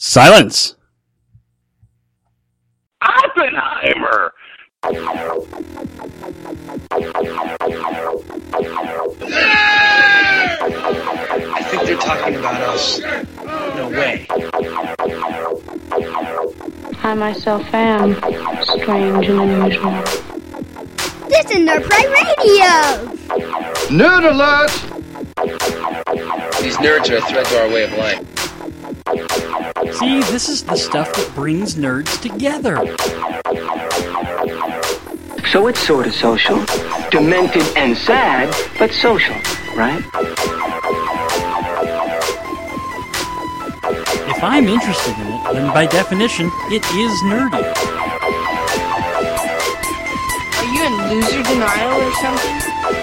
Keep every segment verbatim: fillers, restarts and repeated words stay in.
Silence! Oppenheimer! I think they're talking about us. No way. I myself am strange and unusual. This is Nerd Pride Radio! Nerd alert! These nerds are a threat to our way of life. See, this is the stuff that brings nerds together. So it's sort of social. Demented and sad, but social, right? If I'm interested in it, then by definition, it is nerdy. Are you in loser denial or something?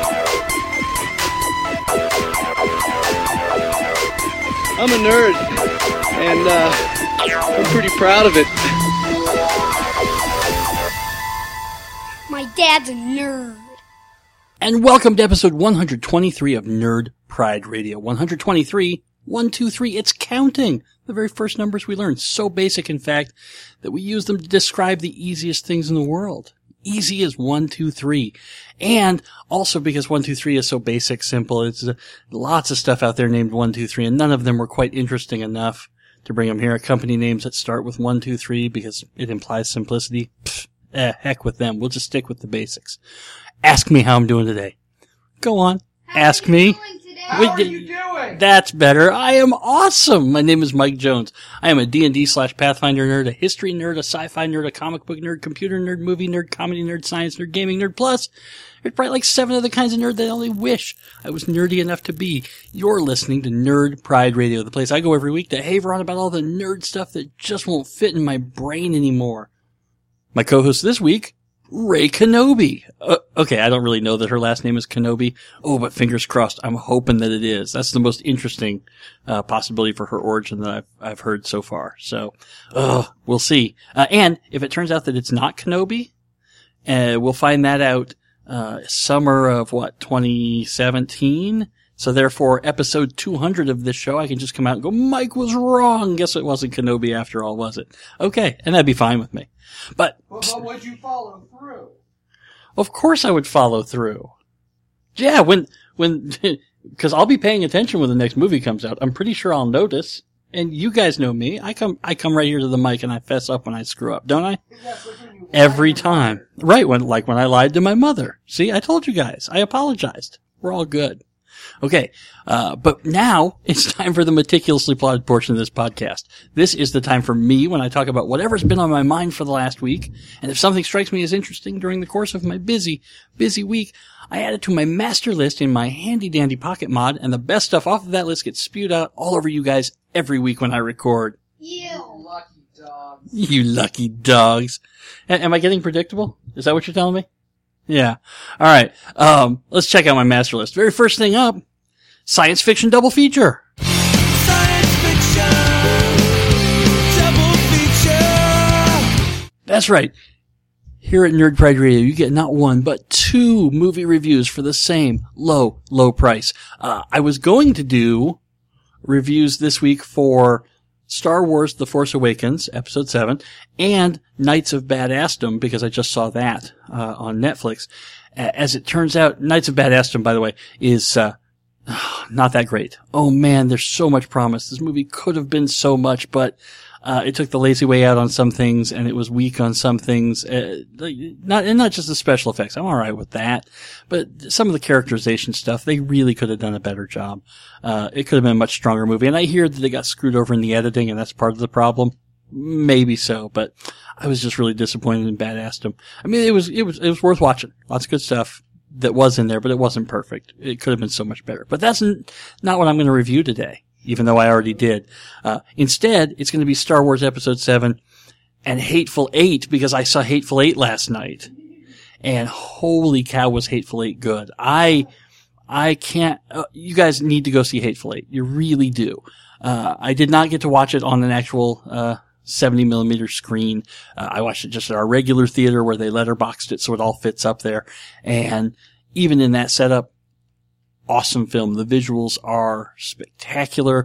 I'm a nerd, and uh, I'm pretty proud of it. My dad's a nerd. And welcome to episode one hundred twenty-three of Nerd Pride Radio. one hundred twenty-three, one, two, three, it's counting. The very first numbers we learned. So basic, in fact, that we use them to describe the easiest things in the world. Easy as one, two, three. And also because one, two, three is so basic, simple, it's uh, lots of stuff out there named one, two, three, and none of them were quite interesting enough to bring them here. Company names that start with one, two, three because it implies simplicity. Pfft, eh, heck with them. We'll just stick with the basics. Ask me how I'm doing today. Go on. How Ask are you me. doing today? How are you doing? That's better. I am awesome. My name is Mike Jones. I am a D and D slash Pathfinder nerd, a history nerd, a sci-fi nerd, a comic book nerd, computer nerd, movie nerd, comedy nerd, science nerd, gaming nerd, plus there's probably like seven other kinds of nerd that I only wish I was nerdy enough to be. You're listening to Nerd Pride Radio, the place I go every week to haver on about all the nerd stuff that just won't fit in my brain anymore. My co-host this week, Ray Kenobi. Uh, okay, I don't really know that her last name is Kenobi. Oh, but fingers crossed, I'm hoping that it is. That's the most interesting uh, possibility for her origin that I've, I've heard so far. So, uh, we'll see. Uh, and if it turns out that it's not Kenobi, uh, we'll find that out uh summer of, what, twenty seventeen? So therefore, episode two hundred of this show, I can just come out and go, Mike was wrong. Guess it wasn't Kenobi after all, was it? Okay, and that'd be fine with me. But, But, but would you follow through? of course I would follow through. Yeah, when, when, cause I'll be paying attention when the next movie comes out. I'm pretty sure I'll notice. And you guys know me. I come, I come right here to the mic and I fess up when I screw up, don't I? Yes, but when you Every time. Right, when, like when I lied to my mother. See, I told you guys. I apologized. We're all good. Okay, uh, but now it's time for the meticulously plotted portion of this podcast. This is the time for me when I talk about whatever's been on my mind for the last week. And if something strikes me as interesting during the course of my busy, busy week, I add it to my master list in my handy dandy pocket mod, and the best stuff off of that list gets spewed out all over you guys every week when I record. You. lucky dogs. You lucky dogs. A- am I getting predictable? Is that what you're telling me? Yeah. All right. Um, let's check out my master list. Very first thing up, science fiction double feature. Science fiction double feature. That's right. Here at Nerd Pride Radio, you get not one, but two movie reviews for the same low, low price. Uh, I was going to do reviews this week for Star Wars The Force Awakens, Episode seven, and Knights of Badassdom, because I just saw that uh, on Netflix. As it turns out, Knights of Badassdom, by the way, is uh, not that great. Oh man, there's so much promise. This movie could have been so much, but uh, it took the lazy way out on some things, and it was weak on some things. Uh, not and not just the special effects. I'm all right with that, but some of the characterization stuff, they really could have done a better job. Uh, it could have been a much stronger movie, and I hear that they got screwed over in the editing, and that's part of the problem. Maybe so, but I was just really disappointed in Badassdom. I mean, it was it was it was worth watching. Lots of good stuff that was in there, but it wasn't perfect. It could have been so much better. But that's n- not what I'm going to review today, even though I already did. Uh, instead, it's going to be Star Wars Episode seven and Hateful Eight, because I saw Hateful Eight last night. And holy cow, was Hateful Eight good. I, I can't, uh, you guys need to go see Hateful Eight. You really do. Uh, I did not get to watch it on an actual, uh, seventy millimeter screen. Uh, I watched it just at our regular theater where they letterboxed it so it all fits up there. And even in that setup, awesome film. The visuals are spectacular.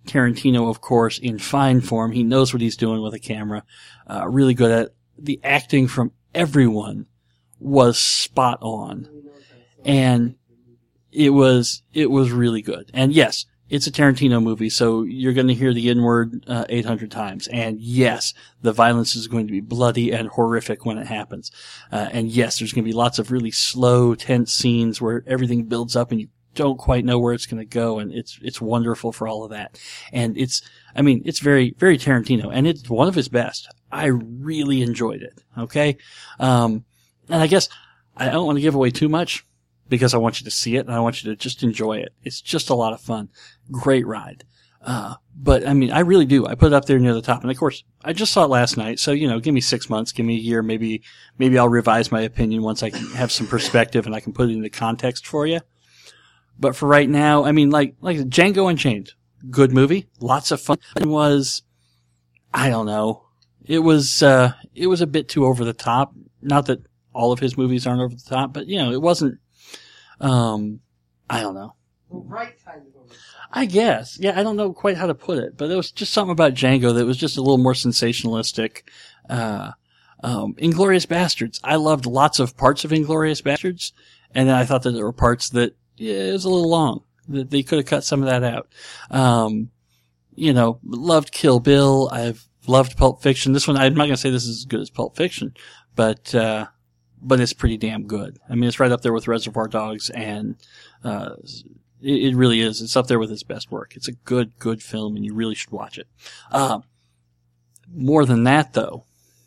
Tarantino, of course, in fine form. He knows what he's doing with a camera. Uh, really good at it. The acting from everyone was spot on. And it was, it was really good. And yes, it's a Tarantino movie, so you're going to hear the N-word uh, eight hundred times. And yes, the violence is going to be bloody and horrific when it happens. Uh, and yes, there's going to be lots of really slow, tense scenes where everything builds up and you don't quite know where it's going to go. And it's, it's wonderful for all of that. And it's, I mean, it's very, very Tarantino, and it's one of his best. I really enjoyed it. Okay. Um, and I guess I don't want to give away too much, because I want you to see it and I want you to just enjoy it. It's just a lot of fun. Great ride. Uh, but I mean, I really do. I put it up there near the top. And of course, I just saw it last night. So, you know, give me six months, give me a year. Maybe, maybe I'll revise my opinion once I can have some perspective and I can put it into context for you. But for right now, I mean, like, like Django Unchained. Good movie. Lots of fun. It was, I don't know. It was, uh, it was a bit too over the top. Not that all of his movies aren't over the top, but you know, it wasn't, Um, I don't know. Well, right kind of over. I guess. Yeah, I don't know quite how to put it, but there was just something about Django that was just a little more sensationalistic. Uh, um, Inglourious Bastards. I loved lots of parts of Inglourious Bastards, and then I thought that there were parts that, yeah, it was a little long. That they could have cut some of that out. Um, you know, loved Kill Bill. I've loved Pulp Fiction. This one, I'm not gonna say this is as good as Pulp Fiction, but, uh, but it's pretty damn good. I mean, it's right up there with Reservoir Dogs, and uh it, it really is. It's up there with his best work. It's a good, good film, and you really should watch it. Uh, more than that, though,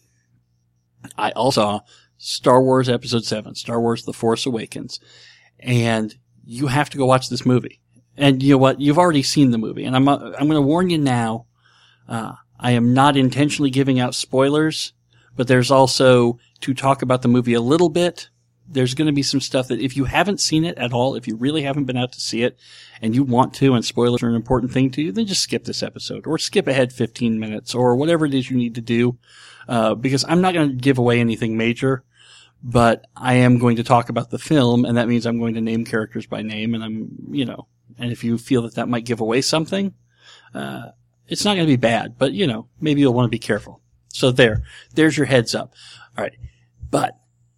I also saw Star Wars Episode seven, Star Wars The Force Awakens, and you have to go watch this movie. And you know what? You've already seen the movie, and I'm I'm going to warn you now, uh I am not intentionally giving out spoilers, but there's also, to talk about the movie a little bit, there's going to be some stuff that if you haven't seen it at all, if you really haven't been out to see it, and you want to, and spoilers are an important thing to you, then just skip this episode, or skip ahead fifteen minutes, or whatever it is you need to do, uh, because I'm not going to give away anything major, but I am going to talk about the film, and that means I'm going to name characters by name, and I'm, you know, and if you feel that that might give away something, uh, it's not going to be bad, but, you know, maybe you'll want to be careful. So there, there's your heads up. All right. But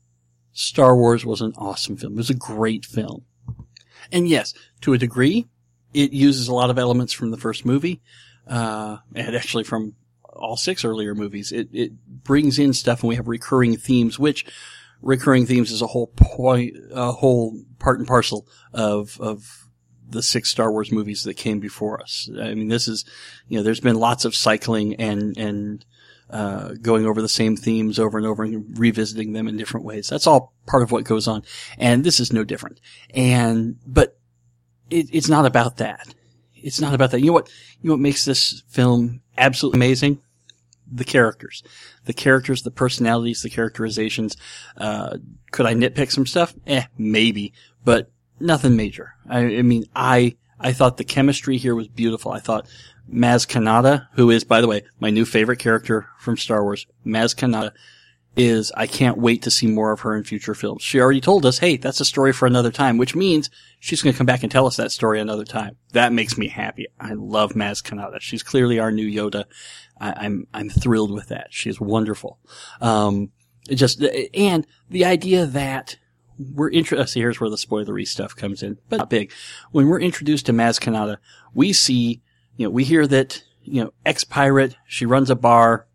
Star Wars was an awesome film. It was a great film. And yes, to a degree, it uses a lot of elements from the first movie, uh, and actually from all six earlier movies. It, it brings in stuff, and we have recurring themes, which recurring themes is a whole point, a whole part and parcel of, of, the six Star Wars movies that came before us. I mean, this is, you know, there's been lots of cycling and, and, uh, going over the same themes over and over and revisiting them in different ways. That's all part of what goes on. And this is no different. And, but it, it's not about that. It's not about that. You know what, you know what makes this film absolutely amazing? The characters. The characters, the personalities, the characterizations. Uh, could I nitpick some stuff? Eh, maybe. But nothing major. I, I mean, I, I thought the chemistry here was beautiful. I thought Maz Kanata, who is, by the way, my new favorite character from Star Wars, Maz Kanata, is, I can't wait to see more of her in future films. She already told us, hey, that's a story for another time, which means she's going to come back and tell us that story another time. That makes me happy. I love Maz Kanata. She's clearly our new Yoda. I, I'm, I'm thrilled with that. She is wonderful. Um, it just, and the idea that we're introduced, here's where the spoilery stuff comes in, but not big. When we're introduced to Maz Kanata, we see, you know, we hear that, you know, ex-pirate, she runs a bar,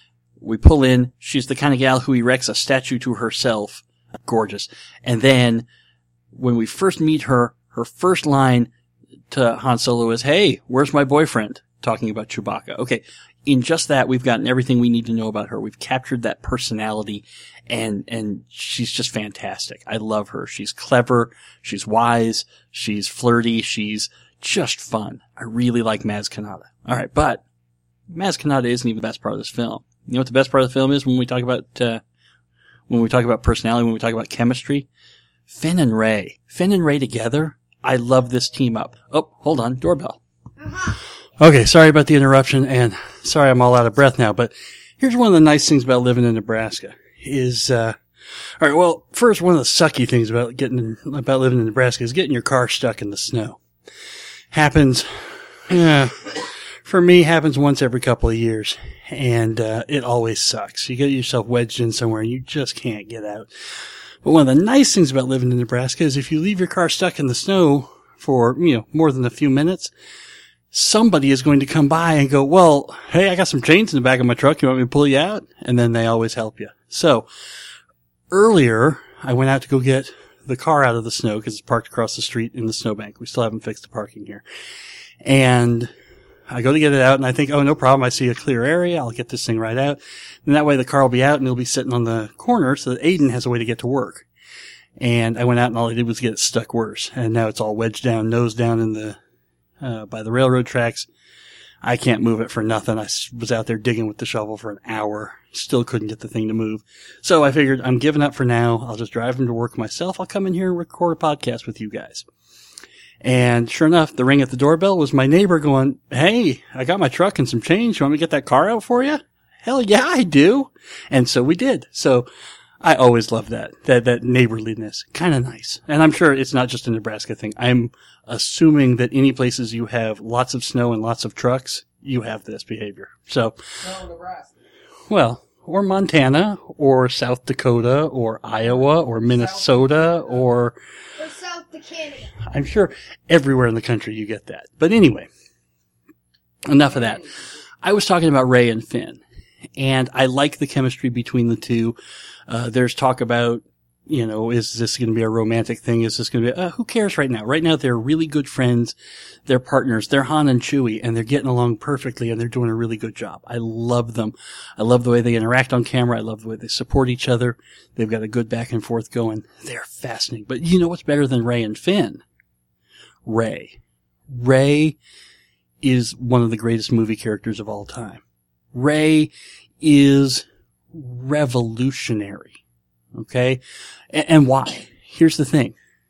we pull in, she's the kind of gal who erects a statue to herself, gorgeous. And then, when we first meet her, her first line to Han Solo is, hey, where's my boyfriend? Talking about Chewbacca. Okay, in just that, we've gotten everything we need to know about her. We've captured that personality, and and she's just fantastic. I love her. She's clever, she's wise, she's flirty, she's just fun. I really like Maz Kanata. All right, but Maz Kanata isn't even the best part of this film. You know what the best part of the film is when we talk about uh, when we talk about personality, when we talk about chemistry? Finn and Rey. Finn and Rey together. I love this team up. Oh, hold on, doorbell. Okay, sorry about the interruption, and sorry I'm all out of breath now, but here's one of the nice things about living in Nebraska is, uh, alright, well, first, one of the sucky things about getting, about living in Nebraska is getting your car stuck in the snow. Happens, yeah, for me, happens once every couple of years, and uh, it always sucks. You get yourself wedged in somewhere, and you just can't get out. But one of the nice things about living in Nebraska is if you leave your car stuck in the snow for, you know, more than a few minutes, somebody is going to come by and go, well, hey, I got some chains in the back of my truck. You want me to pull you out? And then they always help you. So earlier, I went out to go get the car out of the snow because it's parked across the street in the snowbank. We still haven't fixed the parking here. And I go to get it out, and I think, oh, no problem. I see a clear area. I'll get this thing right out. And that way the car will be out, and it'll be sitting on the corner so that Aiden has a way to get to work. And I went out, and all I did was get it stuck worse. And now it's all wedged down, nose down in the uh by the railroad tracks. I can't move it for nothing. I was out there digging with the shovel for an hour. Still couldn't get the thing to move. So I figured I'm giving up for now. I'll just drive him to work myself. I'll come in here and record a podcast with you guys. And sure enough, the ring at the doorbell was my neighbor going, hey, I got my truck and some change. You want me to get that car out for you? Hell yeah, I do. And so we did. So I always love that, that, that neighborliness. Kind of nice. And I'm sure it's not just a Nebraska thing. I'm assuming that any places you have lots of snow and lots of trucks, you have this behavior. So, No, Nebraska. well, or Montana, or South Dakota, or Iowa, or Minnesota, or Or South to Canada. I'm sure everywhere in the country you get that. But anyway, enough of that. I was talking about Ray and Finn, and I like the chemistry between the two. Uh, there's talk about, you know, is this going to be a romantic thing? Is this going to be, uh, who cares right now? Right now, they're really good friends. They're partners. They're Han and Chewie, and they're getting along perfectly, and they're doing a really good job. I love them. I love the way they interact on camera. I love the way they support each other. They've got a good back and forth going. They're fascinating. But you know what's better than Ray and Finn? Ray. Ray is one of the greatest movie characters of all time. Ray is revolutionary. Okay? And, and why? Here's the thing.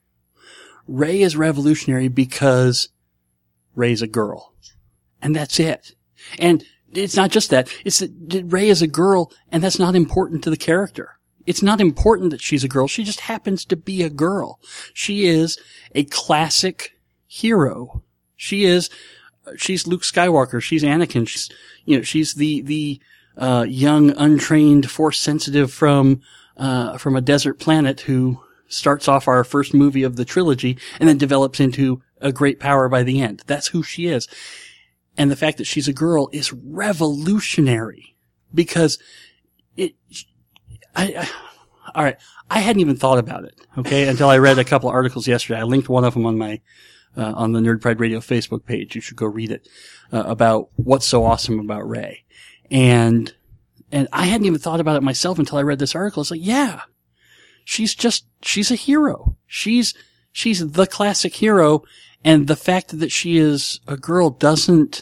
Ray is revolutionary because Ray's a girl. And that's it. And it's not just that. It's that Ray is a girl, and that's not important to the character. It's not important that she's a girl. She just happens to be a girl. She is a classic hero. She is, she's Luke Skywalker. She's Anakin. She's, you know, she's the, the, uh, young, untrained, force sensitive from, uh, from a desert planet who starts off our first movie of the trilogy and then develops into a great power by the end. That's who she is. And the fact that she's a girl is revolutionary because it, I, I all right, I hadn't even thought about it, okay, until I read a couple of articles yesterday. I linked one of them on my, uh, on the Nerd Pride Radio Facebook page. You should go read it, uh, about what's so awesome about Ray. And, and I hadn't even thought about it myself until I read this article. It's like, yeah, she's just, she's a hero. She's, she's the classic hero. And the fact that she is a girl doesn't,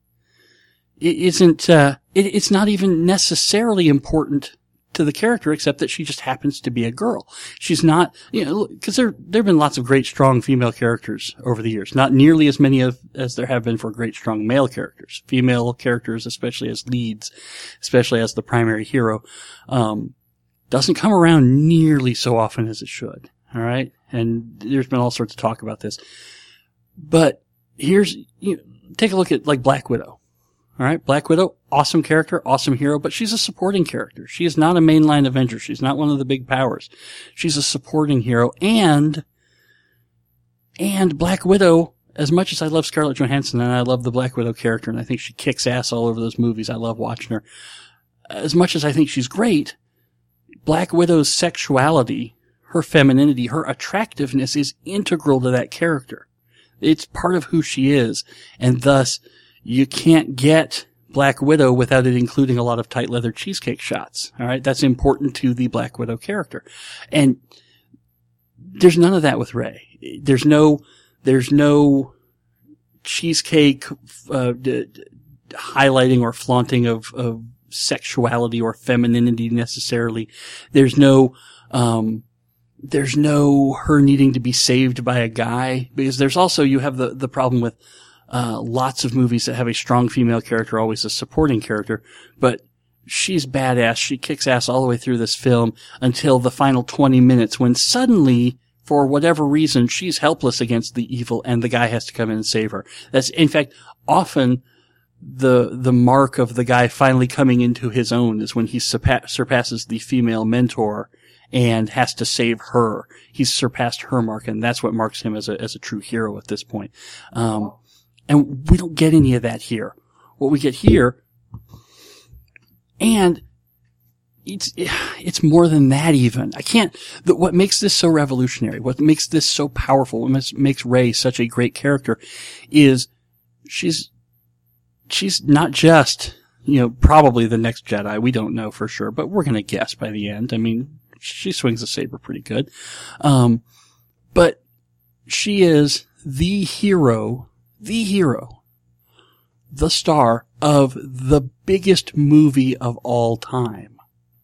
it isn't, uh, it, it's not even necessarily important to the character, except that she just happens to be a girl. She's not, you know, because there, there have been lots of great, strong female characters over the years. Not nearly as many of, as there have been for great, strong male characters. Female characters, especially as leads, especially as the primary hero, um, doesn't come around nearly so often as it should. All right. And there's been all sorts of talk about this. But here's, you know, take a look at like Black Widow. All right. Black Widow, awesome character, awesome hero, but she's a supporting character. She is not a mainline Avenger. She's not one of the big powers. She's a supporting hero. And, and Black Widow, as much as I love Scarlett Johansson and I love the Black Widow character, and I think she kicks ass all over those movies. I love watching her. As much as I think she's great, Black Widow's sexuality, her femininity, her attractiveness is integral to that character. It's part of who she is. And thus, you can't get Black Widow without it including a lot of tight leather cheesecake shots. All right. That's important to the Black Widow character. And there's none of that with Ray. There's no, there's no cheesecake, uh, d- d- highlighting or flaunting of, of sexuality or femininity necessarily. There's no, um, there's no her needing to be saved by a guy, because there's also, you have the, the problem with, uh, lots of movies that have a strong female character, always a supporting character, but she's badass. She kicks ass all the way through this film until the final twenty minutes when suddenly, for whatever reason, she's helpless against the evil and the guy has to come in and save her. That's, in fact, often the the mark of the guy finally coming into his own is when he surpa- surpasses the female mentor and has to save her. He's surpassed her mark, and that's what marks him as a as a true hero at this point. Um, and we don't get any of that here. What we get here, and it's it's more than that even. I can't. The, what makes this so revolutionary? What makes this so powerful? What makes, makes Rey such a great character is she's she's not just, you know, probably the next Jedi. We don't know for sure, but we're gonna guess by the end. I mean, she swings a saber pretty good, um, but she is the hero, the hero, the star of the biggest movie of all time.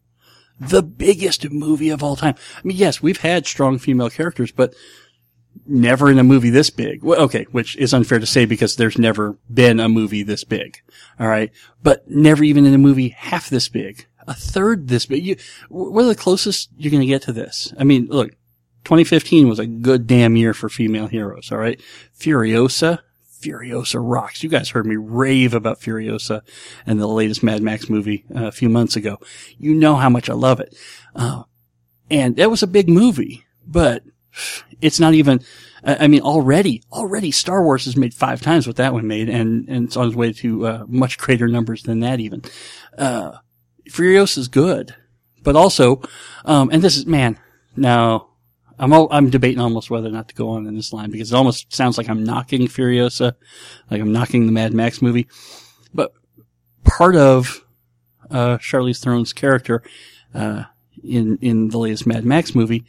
The biggest movie of all time. I mean, yes, we've had strong female characters, but never in a movie this big. Well, okay, which is unfair to say because there's never been a movie this big. All right. But never even in a movie half this big. A third this big. You, what are the closest you're going to get to this? I mean, look, twenty fifteen was a good damn year for female heroes. All right. Furiosa. Furiosa rocks. You guys heard me rave about Furiosa and the latest Mad Max movie uh, a few months ago. You know how much I love it. Uh, and that was a big movie, but it's not even, I mean, already, already Star Wars has made five times what that one made, and, and it's on its way to uh, much greater numbers than that even. Uh, Furiosa is good, but also, um, and this is, man, now, I'm all, I'm debating almost whether or not to go on in this line because it almost sounds like I'm knocking Furiosa, like I'm knocking the Mad Max movie. But part of uh Charlize Theron's character uh in in the latest Mad Max movie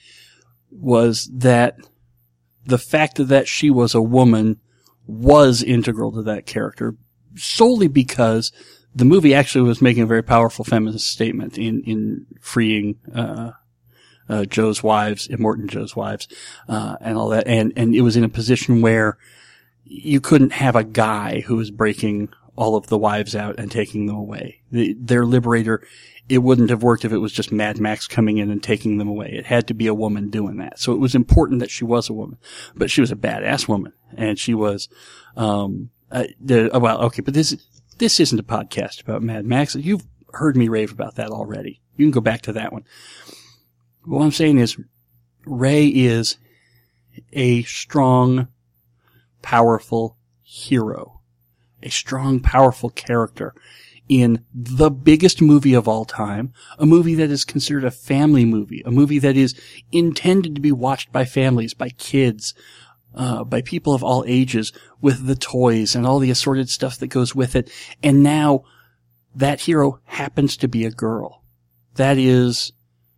was that the fact that she was a woman was integral to that character solely because the movie actually was making a very powerful feminist statement in in freeing uh Uh, Joe's wives, Immortan Joe's wives, uh, and all that. And, and it was in a position where you couldn't have a guy who was breaking all of the wives out and taking them away. The, their liberator, it wouldn't have worked if it was just Mad Max coming in and taking them away. It had to be a woman doing that. So it was important that she was a woman, but she was a badass woman. And she was, um, uh, the, oh, well, okay, but this, this isn't a podcast about Mad Max. You've heard me rave about that already. You can go back to that one. What I'm saying is, Rey is a strong, powerful hero. A strong, powerful character in the biggest movie of all time, a movie that is considered a family movie, a movie that is intended to be watched by families, by kids, uh, by people of all ages, with the toys and all the assorted stuff that goes with it. And now, that hero happens to be a girl. That is...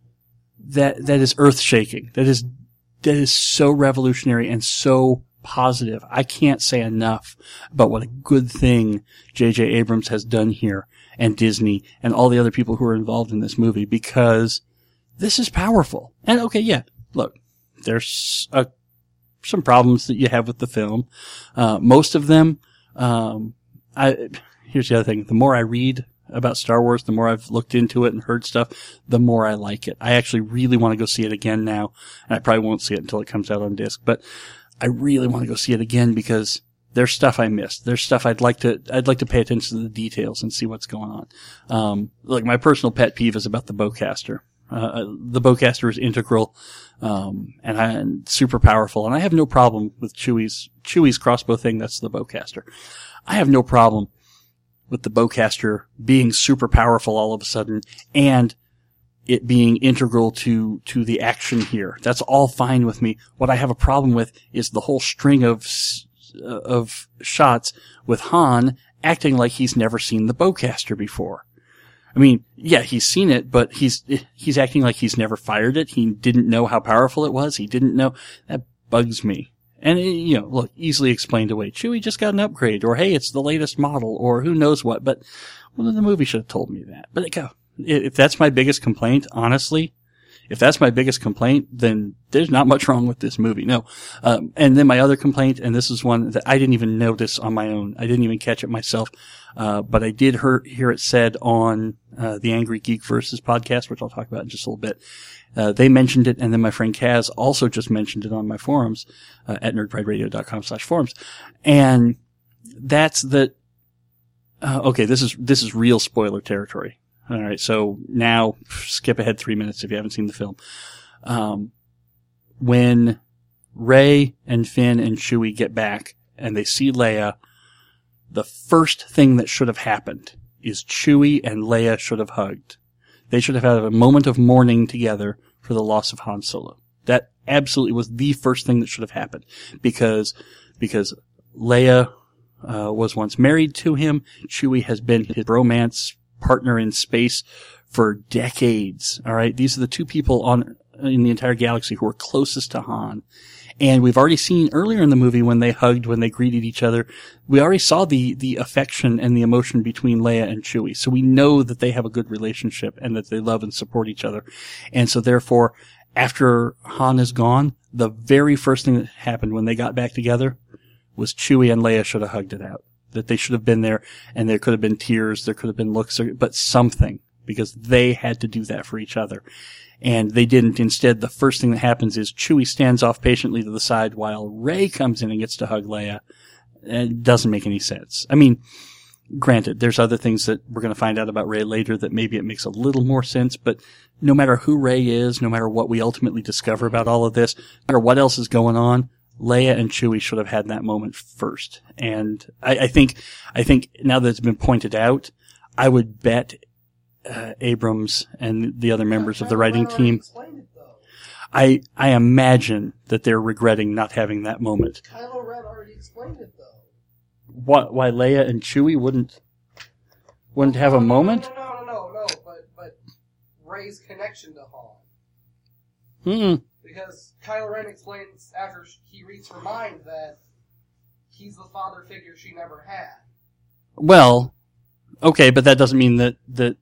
That, that is earth-shaking. That is, that is so revolutionary and so positive. I can't say enough about what a good thing J J Abrams has done here, and Disney, and all the other people who are involved in this movie, because this is powerful. And okay, yeah, look, there's uh, some problems that you have with the film. Uh, most of them, um, I, here's the other thing. The more I read about Star Wars, the more I've looked into it and heard stuff, the more I like it. I actually really want to go see it again now, and I probably won't see it until it comes out on disc, but I really want to go see it again because there's stuff I missed. There's stuff I'd like to, I'd like to pay attention to the details and see what's going on. Um, like my personal pet peeve is about the bowcaster. Uh, the bowcaster is integral, um, and, I, and super powerful, and I have no problem with Chewie's, Chewie's crossbow thing. That's the bowcaster. I have no problem with the bowcaster being super powerful all of a sudden and it being integral to, to the action here. That's all fine with me. What I have a problem with is the whole string of, of shots with Han acting like he's never seen the bowcaster before. I mean, yeah, he's seen it, but he's, he's acting like he's never fired it. He didn't know how powerful it was. He didn't know. That bugs me. And, you know, look, easily explained away. Chewie just got an upgrade, or hey, it's the latest model, or who knows what, but, well, the movie should have told me that. But, go. If that's my biggest complaint, honestly, if that's my biggest complaint, then there's not much wrong with this movie. No. Um, and then my other complaint, and this is one that I didn't even notice on my own. I didn't even catch it myself. Uh, but I did hear, hear it said on, uh, the Angry Geek Versus podcast, which I'll talk about in just a little bit. Uh, they mentioned it, and then my friend Kaz also just mentioned it on my forums, uh, at nerd pride radio dot com slash forums. And that's that, uh, okay, this is, this is real spoiler territory. All right. So now skip ahead three minutes if you haven't seen the film. Um, when Rey and Finn and Chewie get back and they see Leia, the first thing that should have happened is Chewie and Leia should have hugged. They should have had a moment of mourning together for the loss of Han Solo. That absolutely was the first thing that should have happened because, because Leia, uh, was once married to him. Chewie has been his romance partner in space for decades. All right. These are the two people on, in the entire galaxy who are closest to Han. And we've already seen earlier in the movie when they hugged, when they greeted each other, we already saw the, the affection and the emotion between Leia and Chewie. So we know that they have a good relationship and that they love and support each other. And so therefore, after Han is gone, the very first thing that happened when they got back together was Chewie and Leia should have hugged it out. That they should have been there, and there could have been tears, there could have been looks, but something, because they had to do that for each other. And they didn't. Instead, the first thing that happens is Chewie stands off patiently to the side while Rey comes in and gets to hug Leia. And it doesn't make any sense. I mean, granted, there's other things that we're going to find out about Rey later that maybe it makes a little more sense, but no matter who Rey is, no matter what we ultimately discover about all of this, no matter what else is going on, Leia and Chewie should have had that moment first. And I, I think, I think now that it's been pointed out, I would bet Uh, Abrams and the other members of the writing team. I I imagine that they're regretting not having that moment. Kylo Ren already explained it, though. What? Why Leia and Chewie wouldn't wouldn't have a moment? No, no, no, no, no. But but Rey's connection to Han. Hmm. Because Kylo Ren explains after he reads her mind that he's the father figure she never had. Well, okay, but that doesn't mean that that.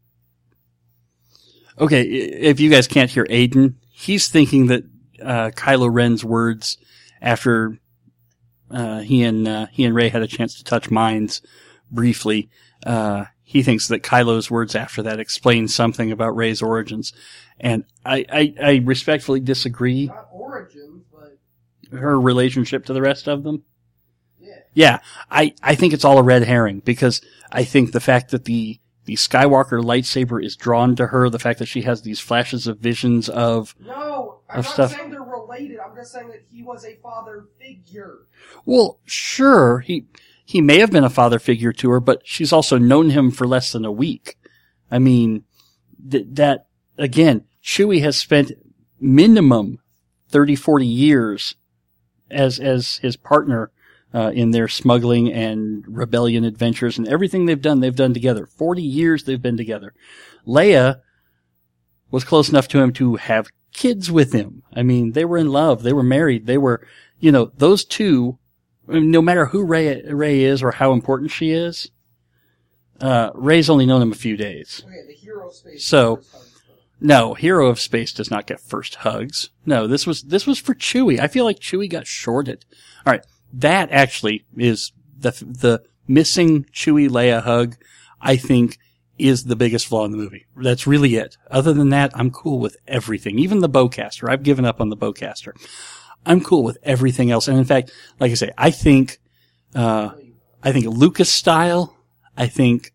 Okay, if you guys can't hear Aiden, he's thinking that uh Kylo Ren's words after uh he and uh, he and Rey had a chance to touch minds briefly, uh he thinks that Kylo's words after that explain something about Rey's origins. And I, I, I respectfully disagree. Not origins, but her relationship to the rest of them. Yeah. Yeah, I, I think it's all a red herring because I think the fact that the The Skywalker lightsaber is drawn to her. The fact that she has these flashes of visions of no, I'm of not stuff. saying they're related. I'm just saying that he was a father figure. Well, sure, he he may have been a father figure to her, but she's also known him for less than a week. I mean, th- that again, Chewie has spent minimum thirty, forty years as as his partner. Uh, in their smuggling and rebellion adventures and everything they've done, they've done together. Forty years they've been together. Leia was close enough to him to have kids with him. I mean, they were in love. They were married. They were, you know, those two, I mean, no matter who Rey, Rey is or how important she is, uh, Rey's only known him a few days. Okay, the hero of space. So, no, Hero of Space does not get first hugs. No, this was, this was for Chewie. I feel like Chewie got shorted. All right. That actually is the the missing Chewie Leia hug, I think, is the biggest flaw in the movie. That's really it. Other than that, I'm cool with everything. Even the bowcaster. I've given up on the bowcaster. I'm cool with everything else. And in fact, like I say, I think, uh, I think Lucas style, I think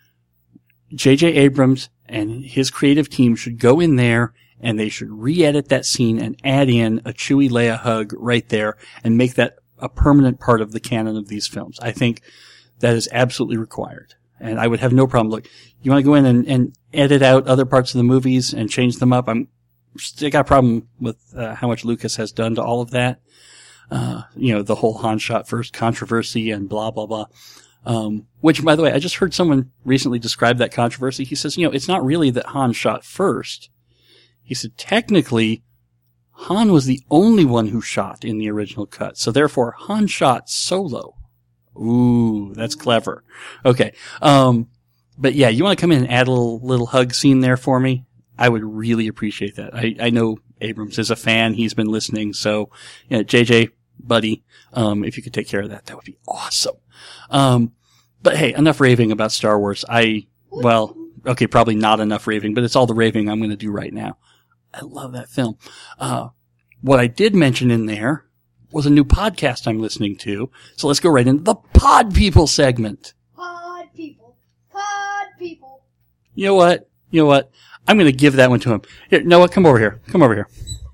J J Abrams and his creative team should go in there and they should re-edit that scene and add in a Chewie Leia hug right there and make that a permanent part of the canon of these films. I think that is absolutely required. And I would have no problem. Look, you want to go in and, and edit out other parts of the movies and change them up? I'm still got a problem with uh, how much Lucas has done to all of that. Uh, you know, the whole Han shot first controversy and blah, blah, blah. Um, which, by the way, I just heard someone recently describe that controversy. He says, you know, it's not really that Han shot first. He said, technically, Han was the only one who shot in the original cut. So therefore, Han shot solo. Ooh, that's clever. Okay. Um, but yeah, you want to come in and add a little, little hug scene there for me? I would really appreciate that. I, I know Abrams is a fan. He's been listening. So, you know, J J, buddy, um, if you could take care of that, that would be awesome. Um, but hey, enough raving about Star Wars. I, well, okay, probably not enough raving, but it's all the raving I'm going to do right now. I love that film. Uh, what I did mention in there was a new podcast I'm listening to. So let's go right into the Pod People segment. Pod people, You know what? You know what? I'm going to give that one to him. Here, Noah, come over here. Come over here.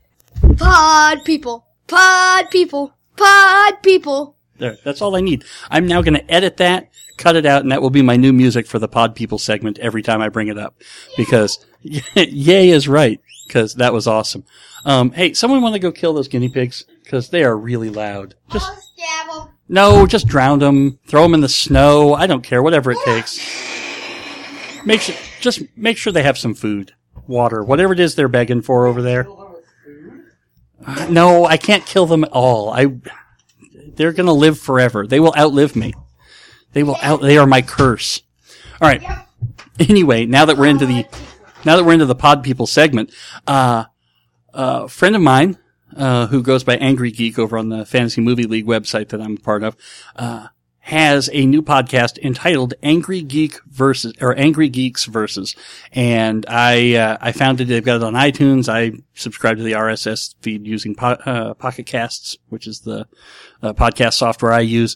Pod people. Pod people. Pod people. There, that's all I need. I'm now going to edit that, cut it out, and that will be my new music for the Pod People segment every time I bring it up. Because, yay is right, because that was awesome. Um, hey, someone want to go kill those guinea pigs? Because they are really loud. Just, I'll stab them. no, just drown them, throw them in the snow, I don't care, whatever it takes. Make sure, just make sure they have some food, water, whatever it is they're begging for over there. Uh, no, I can't kill them at all. I, they're gonna live forever. They will outlive me. They will out, they are my curse. Alright. Anyway, now that we're into the, now that we're into the Pod People segment, uh, a friend of mine, uh, who goes by Angry Geek over on the Fantasy Movie League website that I'm a part of, uh, has a new podcast entitled Angry Geek Versus, or Angry Geeks Versus. And I, uh, I found it, they've got it on iTunes. I subscribe to the R S S feed using po- uh, Pocket Casts, which is the uh, podcast software I use.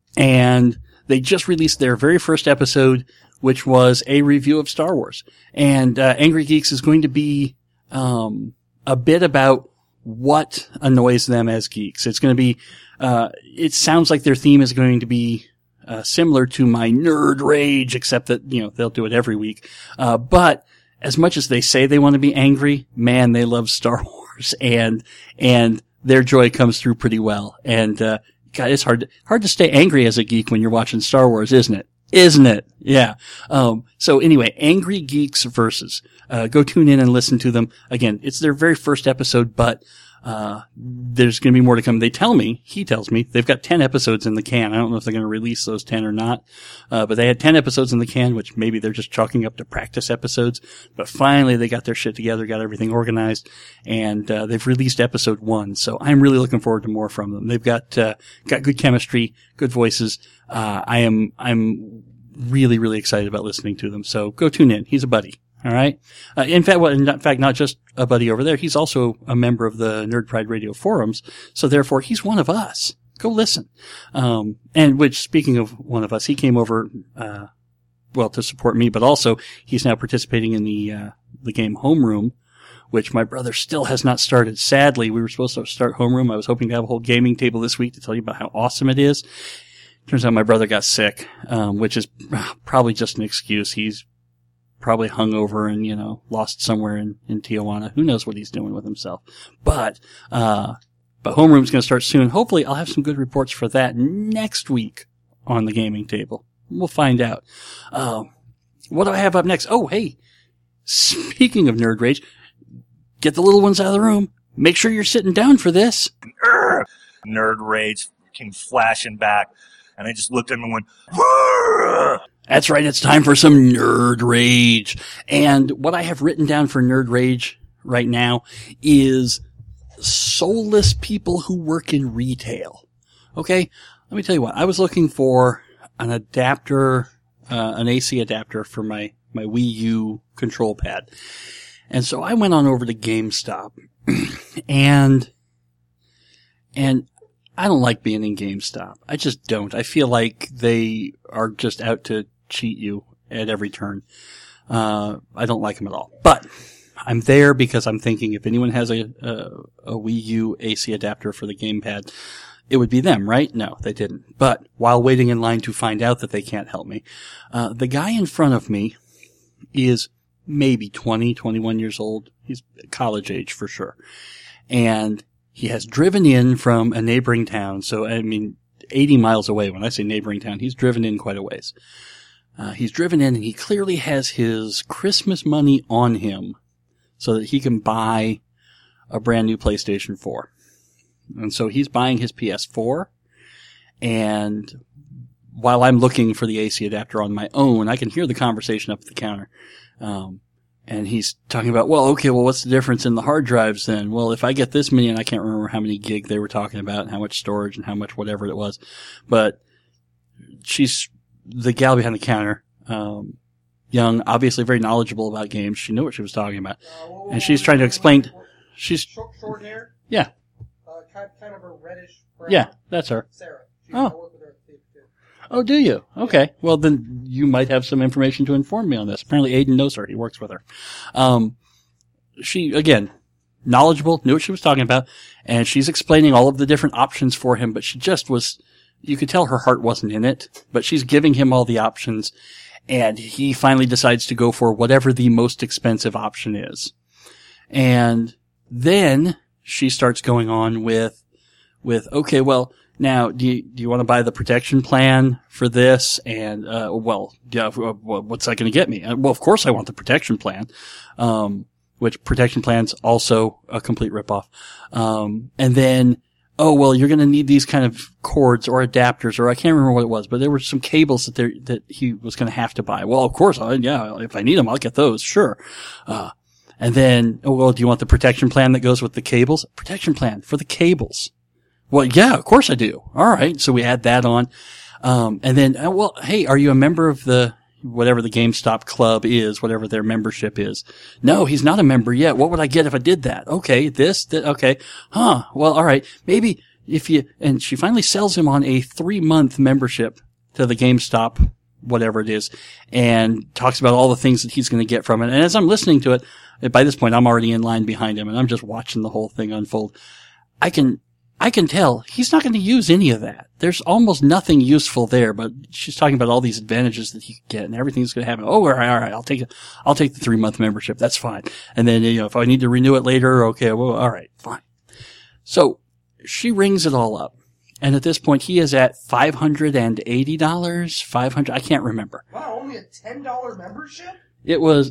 And they just released their very first episode, which was a review of Star Wars. And, uh, Angry Geeks is going to be, um, a bit about what annoys them as geeks. It's going to be, uh, it sounds like their theme is going to be, uh, similar to my nerd rage, except that, you know, they'll do it every week. Uh, but as much as they say they want to be angry, man, they love Star Wars and, and their joy comes through pretty well. And, uh, God, it's hard, hard to stay angry as a geek when you're watching Star Wars, isn't it? Isn't it? Yeah. Um, so anyway, Angry Geeks Versus. Uh, go tune in and listen to them. Again, it's their very first episode, but, uh, there's gonna be more to come. They tell me, he tells me, they've got ten episodes in the can. I don't know if they're gonna release those ten or not. Uh, but they had ten episodes in the can, which maybe they're just chalking up to practice episodes. But finally they got their shit together, got everything organized, and, uh, they've released episode one. So I'm really looking forward to more from them. They've got, uh, got good chemistry, good voices. Uh, I am, I'm really, really excited about listening to them. So go tune in. He's a buddy. All right. Uh, in fact, well, in fact, not just a buddy over there. He's also a member of the Nerd Pride Radio forums. So therefore, he's one of us. Go listen. Um, and which, speaking of one of us, he came over, uh, well, to support me, but also he's now participating in the, uh, the game Homeroom, which my brother still has not started. Sadly, we were supposed to start Homeroom. I was hoping to have a whole gaming table this week to tell you about how awesome it is. Turns out my brother got sick, um, which is probably just an excuse. He's probably hungover and, you know, lost somewhere in, in Tijuana. Who knows what he's doing with himself. But, uh, but Homeroom's going to start soon. Hopefully I'll have some good reports for that next week on the gaming table. We'll find out. Uh, what do I have up next? Oh, hey, speaking of Nerd Rage, get the little ones out of the room. Make sure you're sitting down for this. Nerd Rage came flashing back. And I just looked at him and went, Whoa! That's right, it's time for some Nerd Rage. And what I have written down for Nerd Rage right now is soulless people who work in retail. Okay? Let me tell you what, I was looking for an adapter, uh, an A C adapter for my, my Wii U control pad. And so I went on over to GameStop. and, and, I don't like being in GameStop. I just don't. I feel like they are just out to cheat you at every turn. Uh, I don't like them at all. But I'm there because I'm thinking if anyone has a, a, a Wii U A C adapter for the gamepad, it would be them, right? No, they didn't. But while waiting in line to find out that they can't help me, uh, the guy in front of me is maybe twenty, twenty-one years old. He's college age for sure. And he has driven in from a neighboring town. So, I mean, eighty miles away. When I say neighboring town, he's driven in quite a ways. Uh, he's driven in and he clearly has his Christmas money on him so that he can buy a brand new PlayStation four. And so he's buying his P S four. And while I'm looking for the A C adapter on my own, I can hear the conversation up at the counter. Um, And he's talking about, well, okay, well, what's the difference in the hard drives then? Well, if I get this many, and I can't remember how many gig they were talking about and how much storage and how much whatever it was. But she's the gal behind the counter, um, young, obviously very knowledgeable about games. She knew what she was talking about. Uh, whoa, whoa, and she's trying to explain, she's, short, short hair? Yeah. Uh, kind, kind of a reddish brown. Yeah, that's her. Sarah. She's oh. work with her too. Oh, do you? Okay. Well, then you might have some information to inform me on this. Apparently Aiden knows her. He works with her. Um, she, again, knowledgeable, knew what she was talking about, and she's explaining all of the different options for him, but she just was, you could tell her heart wasn't in it, but she's giving him all the options, and he finally decides to go for whatever the most expensive option is. And then she starts going on with, with, okay, well, now, do you, do you want to buy the protection plan for this? And, uh, well, yeah, what's that going to get me? Well, of course I want the protection plan. Um, which protection plan's also a complete ripoff. Um, and then, oh, well, you're going to need these kind of cords or adapters, or I can't remember what it was, but there were some cables that there, that he was going to have to buy. Well, of course, I, yeah, if I need them, I'll get those, sure. Uh, and then, oh, well, do you want the protection plan that goes with the cables? Protection plan for the cables. Well, yeah, of course I do. All right. So we add that on. Um, and then, uh, well, hey, are you a member of the, whatever the GameStop club is, whatever their membership is? No, he's not a member yet. What would I get if I did that? Okay, this, that, okay. Huh. Well, all right. Maybe if you, and she finally sells him on a three month membership to the GameStop, whatever it is, and talks about all the things that he's going to get from it. And as I'm listening to it, by this point, I'm already in line behind him and I'm just watching the whole thing unfold. I can, I can tell he's not going to use any of that. There's almost nothing useful there, but she's talking about all these advantages that he could get and everything's going to happen. Oh, all right, all right, I'll take, I'll take the three month membership. That's fine. And then, you know, if I need to renew it later, okay, well, all right, fine. So she rings it all up. And at this point, he is at five hundred eighty dollars, five hundred, I can't remember. Wow, only a ten dollars membership? It was,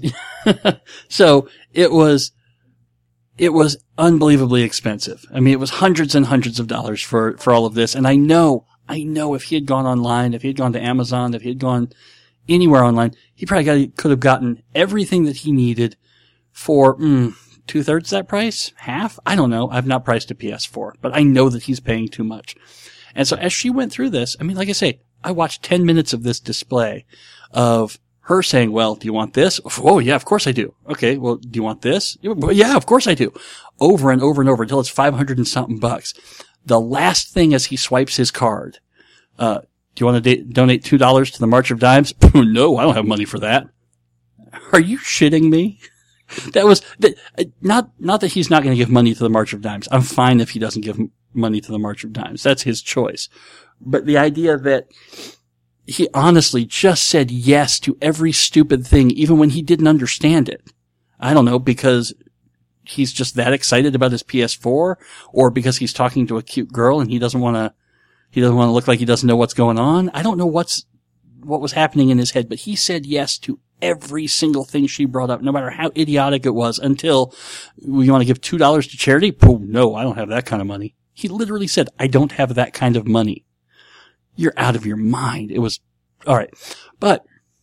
so it was, It was unbelievably expensive. I mean, it was hundreds and hundreds of dollars for, for all of this. And I know, I know if he had gone online, if he had gone to Amazon, if he had gone anywhere online, he probably got, could have gotten everything that he needed for, mm, two thirds that price? Half? I don't know. I've not priced a P S four, but I know that he's paying too much. And so as she went through this, I mean, like I say, I watched ten minutes of this display of her saying, well, do you want this? Oh, yeah, of course I do. Okay, well, do you want this? Yeah, of course I do. Over and over and over until it's five hundred and something bucks. The last thing as he swipes his card, uh, do you want to da- donate two dollars to the March of Dimes? No, I don't have money for that. Are you shitting me? That was, that, not, not that he's not going to give money to the March of Dimes. I'm fine if he doesn't give money to the March of Dimes. That's his choice. But the idea that he honestly just said yes to every stupid thing, even when he didn't understand it. I don't know, because he's just that excited about his P S four, or because he's talking to a cute girl and he doesn't want to, he doesn't want to look like he doesn't know what's going on. I don't know what's, what was happening in his head, but he said yes to every single thing she brought up, no matter how idiotic it was, until, you want to give two dollars to charity? Oh, no, I don't have that kind of money. He literally said, I don't have that kind of money. You're out of your mind. It was, all right. But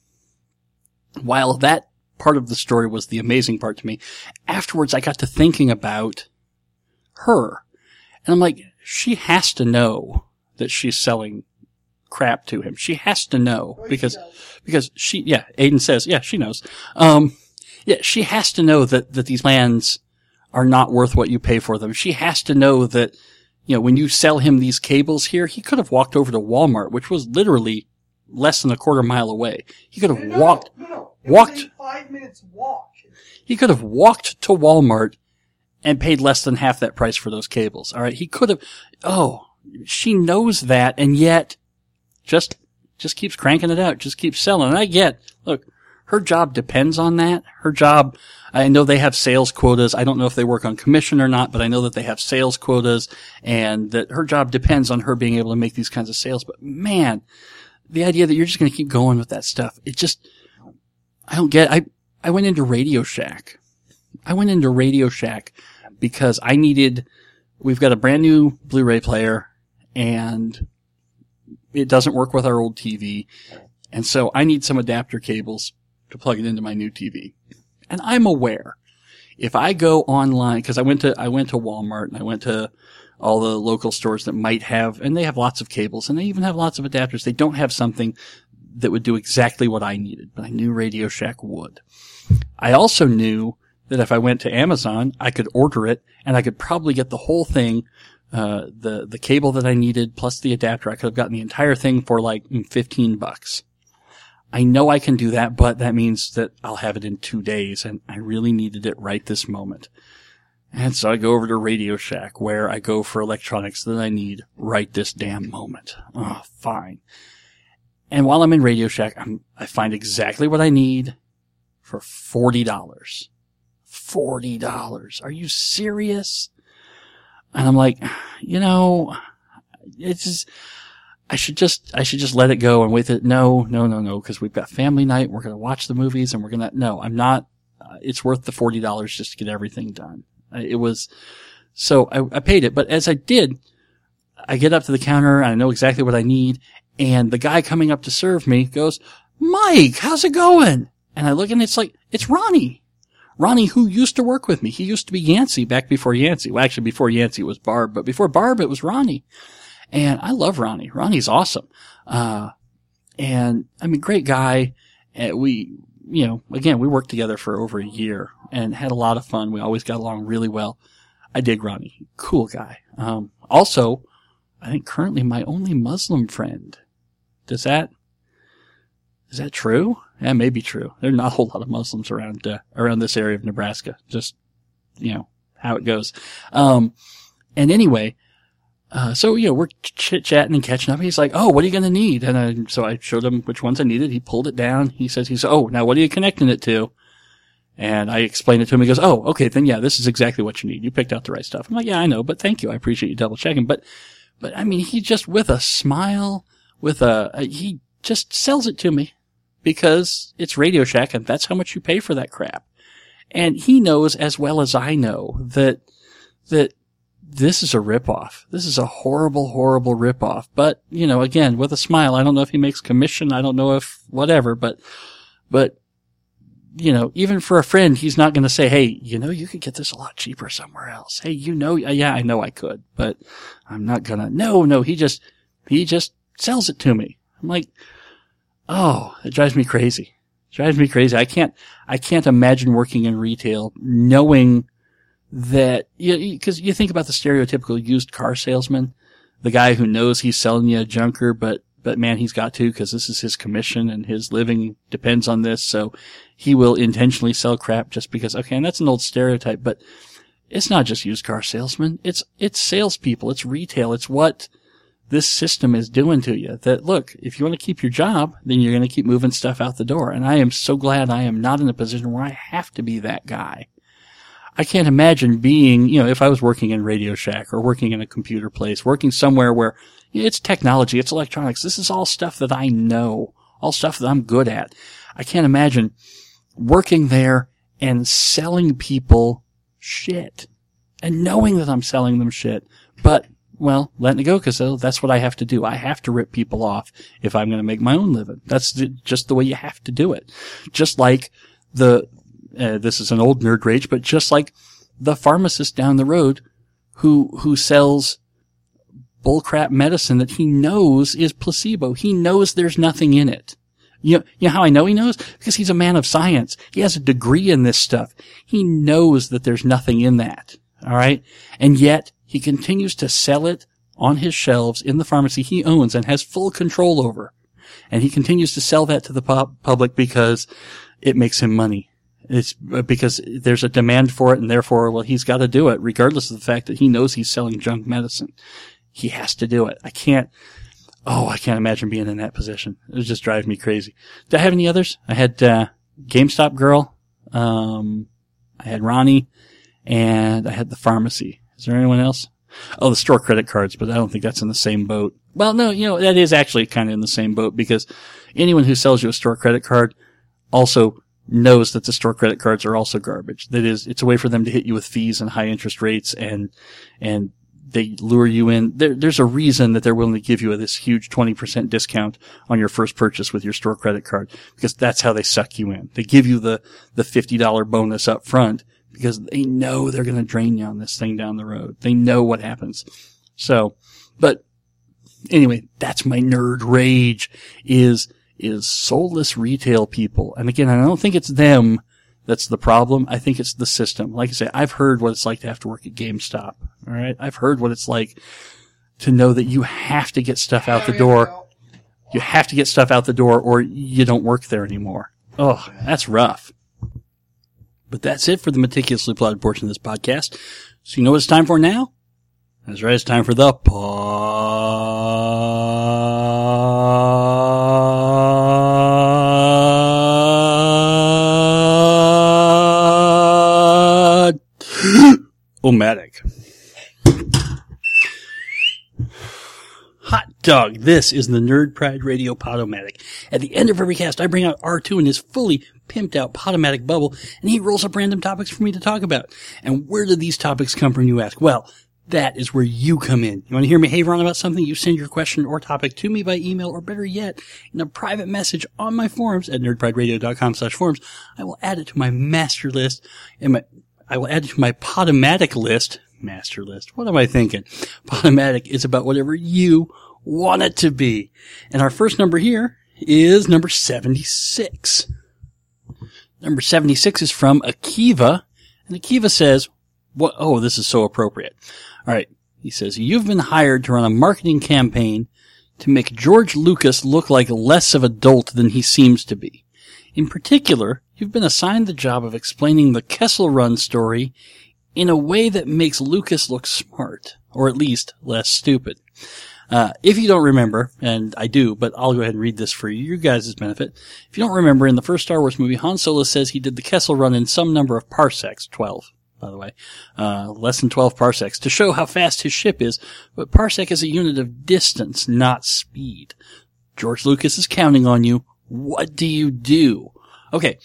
while that part of the story was the amazing part to me, afterwards I got to thinking about her. And I'm like, she has to know that she's selling crap to him. She has to know because, because she, yeah, Aiden says, yeah, she knows. Um, yeah, she has to know that, that these plans are not worth what you pay for them. She has to know that, you know, when you sell him these cables here, he could have walked over to Walmart, which was literally less than a quarter mile away. He could have no, walked, no, no. It walked, was a five minutes walk. He could have walked to Walmart and paid less than half that price for those cables. All right. He could have, oh, she knows that, and yet just, just keeps cranking it out, just keeps selling. And I get, look, her job depends on that. Her job, I know they have sales quotas. I don't know if they work on commission or not, but I know that they have sales quotas and that her job depends on her being able to make these kinds of sales. But man, the idea that you're just going to keep going with that stuff, it just, I don't get, I, I went into Radio Shack. I went into Radio Shack because I needed, we've got a brand new Blu-ray player and it doesn't work with our old T V. And so I need some adapter cables to plug it into my new T V. And I'm aware if I go online, because I went to, I went to Walmart and I went to all the local stores that might have, and they have lots of cables and they even have lots of adapters. They don't have something that would do exactly what I needed, but I knew Radio Shack would. I also knew that if I went to Amazon, I could order it and I could probably get the whole thing uh, the, the cable that I needed plus the adapter. I could have gotten the entire thing for like fifteen bucks. I know I can do that, but that means that I'll have it in two days, and I really needed it right this moment. And so I go over to Radio Shack, where I go for electronics that I need right this damn moment. Oh, fine. And while I'm in Radio Shack, I'm, I find exactly what I need for forty dollars. forty dollars. Are you serious? And I'm like, you know, it's just, I should just, I should just let it go and wait. It. No, no, no, no, because we've got family night. We're going to watch the movies and we're going to, no, I'm not, uh, it's worth the forty dollars just to get everything done. It was, so I, I paid it. But as I did, I get up to the counter and I know exactly what I need. And the guy coming up to serve me goes, Mike, how's it going? And I look and it's like, it's Ronnie. Ronnie, who used to work with me. He used to be Yancey back before Yancey. Well, actually, before Yancey it was Barb, but before Barb, it was Ronnie. And I love Ronnie. Ronnie's awesome. Uh, and I mean, great guy. And we, you know, again, we worked together for over a year and had a lot of fun. We always got along really well. I dig Ronnie. Cool guy. Um, also, I think currently my only Muslim friend. Does that, is that true? That may be true. There are not a whole lot of Muslims around, uh, around this area of Nebraska. Just, you know, how it goes. Um, and anyway, uh, so, you know, we're chit-chatting and catching up. He's like, oh, what are you going to need? And I, so I showed him which ones I needed. He pulled it down. He says, he said, oh, now what are you connecting it to? And I explained it to him. He goes, oh, okay, then yeah, this is exactly what you need. You picked out the right stuff. I'm like, yeah, I know, but thank you. I appreciate you double checking. But, but I mean, he just with a smile, with a, a he just sells it to me because it's Radio Shack and that's how much you pay for that crap. And he knows as well as I know that, that this is a ripoff. This is a horrible, horrible ripoff. But, you know, again, with a smile, I don't know if he makes commission. I don't know if whatever, but, but, you know, even for a friend, he's not going to say, hey, you know, you could get this a lot cheaper somewhere else. Hey, you know, yeah, I know I could, but I'm not going to. No, no, he just, he just sells it to me. I'm like, oh, it drives me crazy. It drives me crazy. I can't, I can't imagine working in retail knowing that, you, cause you think about the stereotypical used car salesman, the guy who knows he's selling you a junker, but But man, he's got to, because this is his commission and his living depends on this. So he will intentionally sell crap just because, okay, and that's an old stereotype, but it's not just used car salesmen. It's, it's salespeople. It's retail. It's what this system is doing to you. That look, if you want to keep your job, then you're going to keep moving stuff out the door. And I am so glad I am not in a position where I have to be that guy. I can't imagine being, you know, if I was working in Radio Shack or working in a computer place, working somewhere where it's technology, it's electronics. This is all stuff that I know, all stuff that I'm good at. I can't imagine working there and selling people shit and knowing that I'm selling them shit, but, well, letting it go because that's what I have to do. I have to rip people off if I'm going to make my own living. That's just the way you have to do it. Just like the, uh, this is an old nerd rage, but just like the pharmacist down the road who, who sells bullcrap medicine that he knows is placebo. He knows there's nothing in it. You know, you know how I know he knows? Because he's a man of science. He has a degree in this stuff. He knows that there's nothing in that. All right. And yet he continues to sell it on his shelves in the pharmacy he owns and has full control over. And he continues to sell that to the pub- public because it makes him money. It's because there's a demand for it and therefore, well, he's got to do it regardless of the fact that he knows he's selling junk medicine. He has to do it. I can't, oh, I can't imagine being in that position. It just drives me crazy. Did I have any others? I had, uh, GameStop girl. Um, I had Ronnie and I had the pharmacy. Is there anyone else? Oh, the store credit cards, but I don't think that's in the same boat. Well, no, you know, that is actually kind of in the same boat because anyone who sells you a store credit card also knows that the store credit cards are also garbage. That is, it's a way for them to hit you with fees and high interest rates and, and they lure you in. There, there's a reason that they're willing to give you this huge twenty percent discount on your first purchase with your store credit card because that's how they suck you in. They give you the, the fifty dollars bonus up front because they know they're going to drain you on this thing down the road. They know what happens. So, but anyway, that's my nerd rage is, is soulless retail people. And again, I don't think it's them that's the problem. I think it's the system. Like I say, I've heard what it's like to have to work at GameStop. All right. I've heard what it's like to know that you have to get stuff out the door. You have to get stuff out the door or you don't work there anymore. Oh, that's rough. But that's it for the meticulously plotted portion of this podcast. So you know what it's time for now? That's right. It's time for the Pod-O-Matic. Hot dog. This is the Nerd Pride Radio Pod-O-Matic. At the end of every cast, I bring out R two in his fully pimped out Pod-O-Matic bubble, and he rolls up random topics for me to talk about. And where do these topics come from, you ask? Well, that is where you come in. You want to hear me haver on about something? You send your question or topic to me by email, or better yet, in a private message on my forums at nerdprideradio.com slash forums. I will add it to my master list, and my, I will add it to my Pod-O-Matic list. Master list. What am I thinking? Pod-O-Matic is about whatever you want it to be. And our first number here is number seventy-six. Number seventy-six is from Akiva, and Akiva says, "What? Oh, this is so appropriate." All right. He says, "You've been hired to run a marketing campaign to make George Lucas look like less of a dolt than he seems to be. In particular, you've been assigned the job of explaining the Kessel Run story in a way that makes Lucas look smart, or at least less stupid." Uh, if you don't remember, and I do, but I'll go ahead and read this for you guys' benefit. If you don't remember, in the first Star Wars movie, Han Solo says he did the Kessel Run in some number of parsecs, twelve, by the way, uh, less than twelve parsecs, to show how fast his ship is, but parsec is a unit of distance, not speed. George Lucas is counting on you. What do you do? Okay.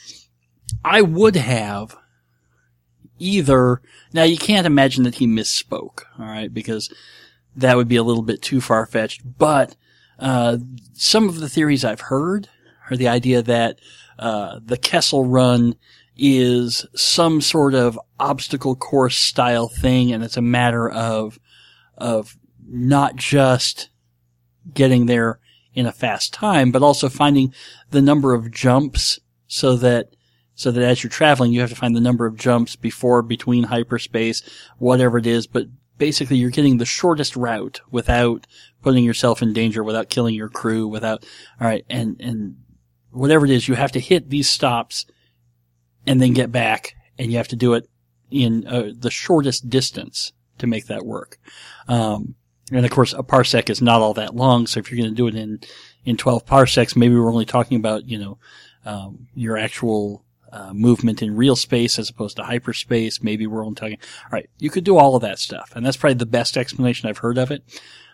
I would have either, now you can't imagine that he misspoke, alright, because that would be a little bit too far-fetched, but uh some of the theories I've heard are the idea that uh the Kessel Run is some sort of obstacle course style thing, and it's a matter of of not just getting there in a fast time, but also finding the number of jumps so that so that as you're traveling, you have to find the number of jumps before, between hyperspace, whatever it is, but basically you're getting the shortest route without putting yourself in danger, without killing your crew, without, alright, and, and whatever it is, you have to hit these stops and then get back, and you have to do it in uh, the shortest distance to make that work. Um, and of course, a parsec is not all that long, so if you're going to do it in, in twelve parsecs, maybe we're only talking about, you know, um, your actual Uh, movement in real space as opposed to hyperspace. Maybe we're only talking, all right, you could do all of that stuff. And that's probably the best explanation I've heard of it.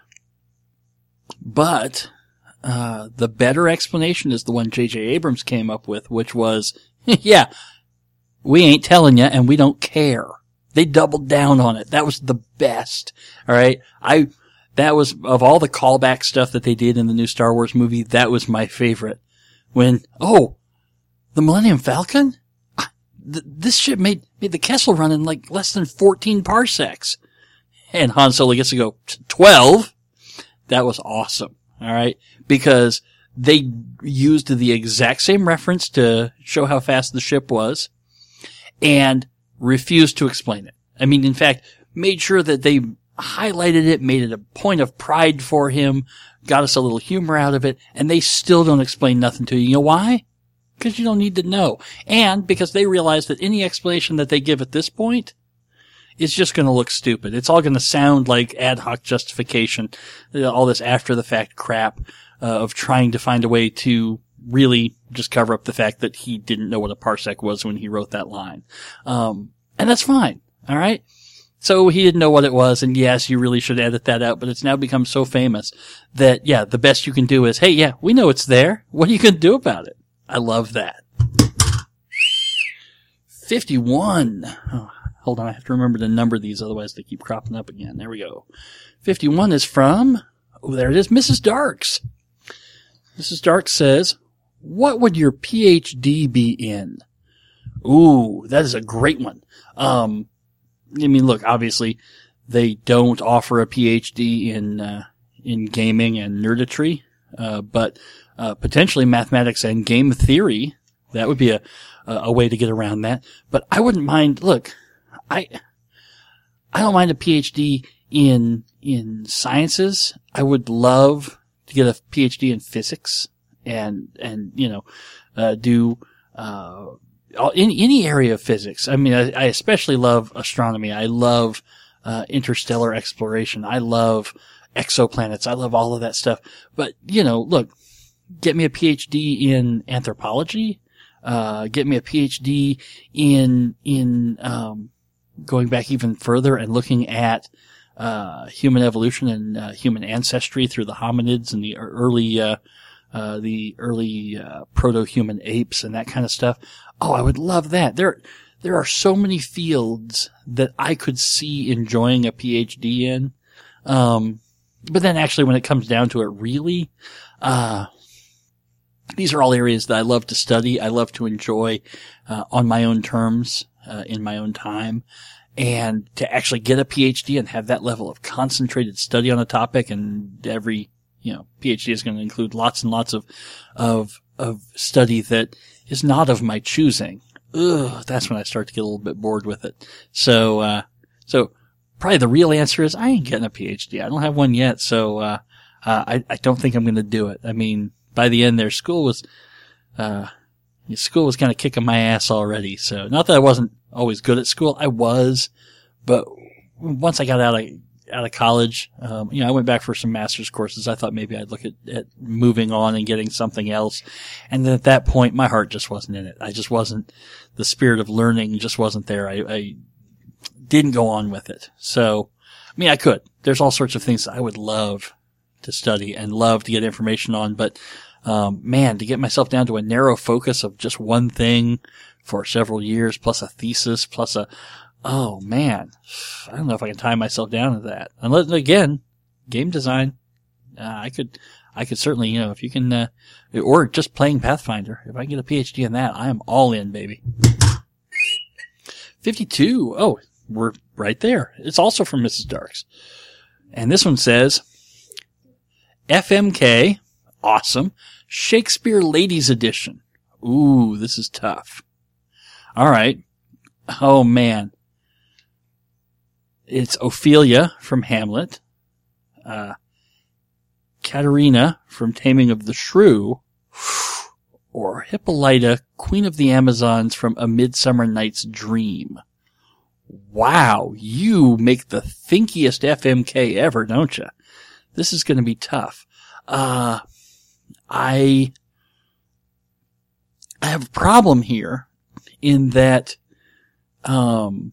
But, uh, the better explanation is the one J J Abrams came up with, which was, yeah, we ain't telling you and we don't care. They doubled down on it. That was the best. All right. I, that was, of all the callback stuff that they did in the new Star Wars movie, that was my favorite. When, oh, the Millennium Falcon? Th- this ship made, made the Kessel Run in like less than fourteen parsecs. And Han Solo gets to go, twelve? That was awesome. Alright? Because they used the exact same reference to show how fast the ship was and refused to explain it. I mean, in fact, made sure that they highlighted it, made it a point of pride for him, got us a little humor out of it, and they still don't explain nothing to you. You know why? Because you don't need to know. And because they realize that any explanation that they give at this point is just going to look stupid. It's all going to sound like ad hoc justification, all this after the fact crap uh, of trying to find a way to really just cover up the fact that he didn't know what a parsec was when he wrote that line. Um, and that's fine. All right. So he didn't know what it was, and yes, you really should edit that out, but it's now become so famous that, yeah, the best you can do is, hey, yeah, we know it's there. What are you going to do about it? I love that. fifty-one. Oh, hold on, I have to remember to number these, otherwise they keep cropping up again. There we go. fifty-one is from, oh, there it is, Missus Darks. Missus Darks says, what would your P H D be in? Ooh, that is a great one. Um, I mean, look, obviously, they don't offer a P H D in, uh, in gaming and nerdetry, uh, but, uh, potentially mathematics and game theory that would be a, a, a way to get around that. But I wouldn't mind, look, I, I don't mind a PhD in, in sciences. I would love to get a PhD in physics and, and, you know, uh, do, uh, in any area of physics. I mean, I, I especially love astronomy. I love, uh, interstellar exploration. I love exoplanets. I love all of that stuff. But, you know, look, get me a PhD in anthropology, uh, get me a PhD in, in, um, going back even further and looking at, uh, human evolution and, uh, human ancestry through the hominids and the early, uh, uh, the early, uh, proto-human apes and that kind of stuff. Oh, I would love that. There, there are so many fields that I could see enjoying a PhD in. Um, but then actually when it comes down to it, really, uh, these are all areas that I love to study. I love to enjoy, uh, on my own terms, uh, in my own time. And to actually get a PhD and have that level of concentrated study on a topic, and every, you know, PhD is going to include lots and lots of, of, of study that is not of my choosing. Ugh, that's when I start to get a little bit bored with it. So, uh, so probably the real answer is I ain't getting a PhD. I don't have one yet. So, uh, uh I, I don't think I'm going to do it. I mean, by the end there, school was, uh, school was kind of kicking my ass already. So not that I wasn't always good at school. I was, but once I got out of, out of college, um, you know, I went back for some master's courses. I thought maybe I'd look at, at moving on and getting something else. And then at that point, my heart just wasn't in it. I just wasn't, the spirit of learning just wasn't there. I, I didn't go on with it. So, I mean, I could. There's all sorts of things that I would love to study and love to get information on, but, um, man, to get myself down to a narrow focus of just one thing for several years, plus a thesis, plus a, oh man, I don't know if I can tie myself down to that. Unless, again, game design, uh, I could, I could certainly, you know, if you can, uh, or just playing Pathfinder. If I can get a PhD in that, I am all in, baby. fifty-two. Oh, we're right there. It's also from Missus Darks. And this one says, F M K, awesome, Shakespeare Ladies Edition. Ooh, this is tough. All right. Oh man. It's Ophelia from Hamlet, uh, Katerina from Taming of the Shrew, or Hippolyta, Queen of the Amazons from A Midsummer Night's Dream. Wow, you make the thinkiest F M K ever, don't you? This is going to be tough. Uh, I, I have a problem here in that, um,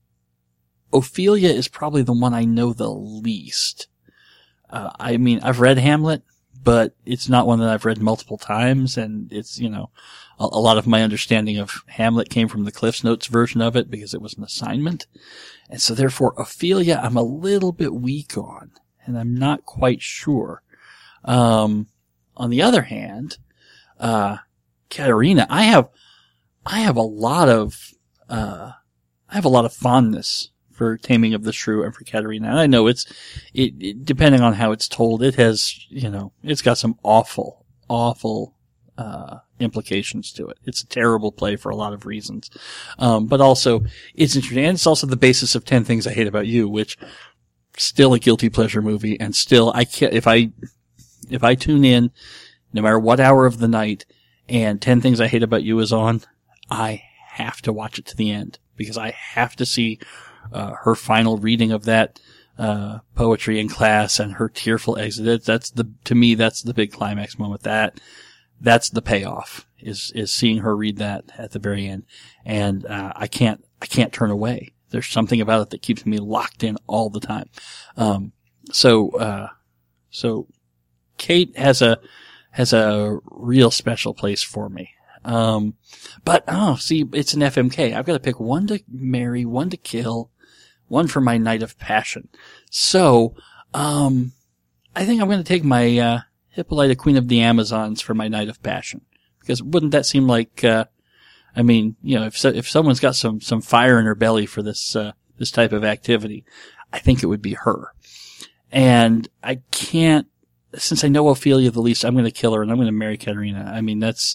Ophelia is probably the one I know the least. Uh, I mean, I've read Hamlet, but it's not one that I've read multiple times, and it's, you know, a, a lot of my understanding of Hamlet came from the Cliff's Notes version of it because it was an assignment. And so therefore, Ophelia, I'm a little bit weak on, and I'm not quite sure. Um, on the other hand, uh, Katerina, I have, I have a lot of, uh, I have a lot of fondness for Taming of the Shrew and for Katerina. And I know it's, it, it, depending on how it's told, it has, you know, it's got some awful, awful, uh, implications to it. It's a terrible play for a lot of reasons. Um, but also, it's interesting. And it's also the basis of ten Things I Hate About You, which, still a guilty pleasure movie, and still, I can't, if I, if I tune in, no matter what hour of the night, and ten Things I Hate About You is on, I have to watch it to the end, because I have to see Uh, her final reading of that, uh, poetry in class and her tearful exit. That's the, to me, that's the big climax moment. That, that's the payoff, is, is seeing her read that at the very end. And, uh, I can't, I can't turn away. There's something about it that keeps me locked in all the time. Um, so, uh, so Kate has a, has a real special place for me. Um, but, oh, see, it's an F M K. I've got to pick one to marry, one to kill, one for my night of passion. So, um, I think I'm going to take my, uh, Hippolyta, Queen of the Amazons for my night of passion. Because wouldn't that seem like, uh, I mean, you know, if, so, if someone's got some, some fire in her belly for this, uh, this type of activity, I think it would be her. And I can't, since I know Ophelia the least, I'm going to kill her and I'm going to marry Katerina. I mean, that's,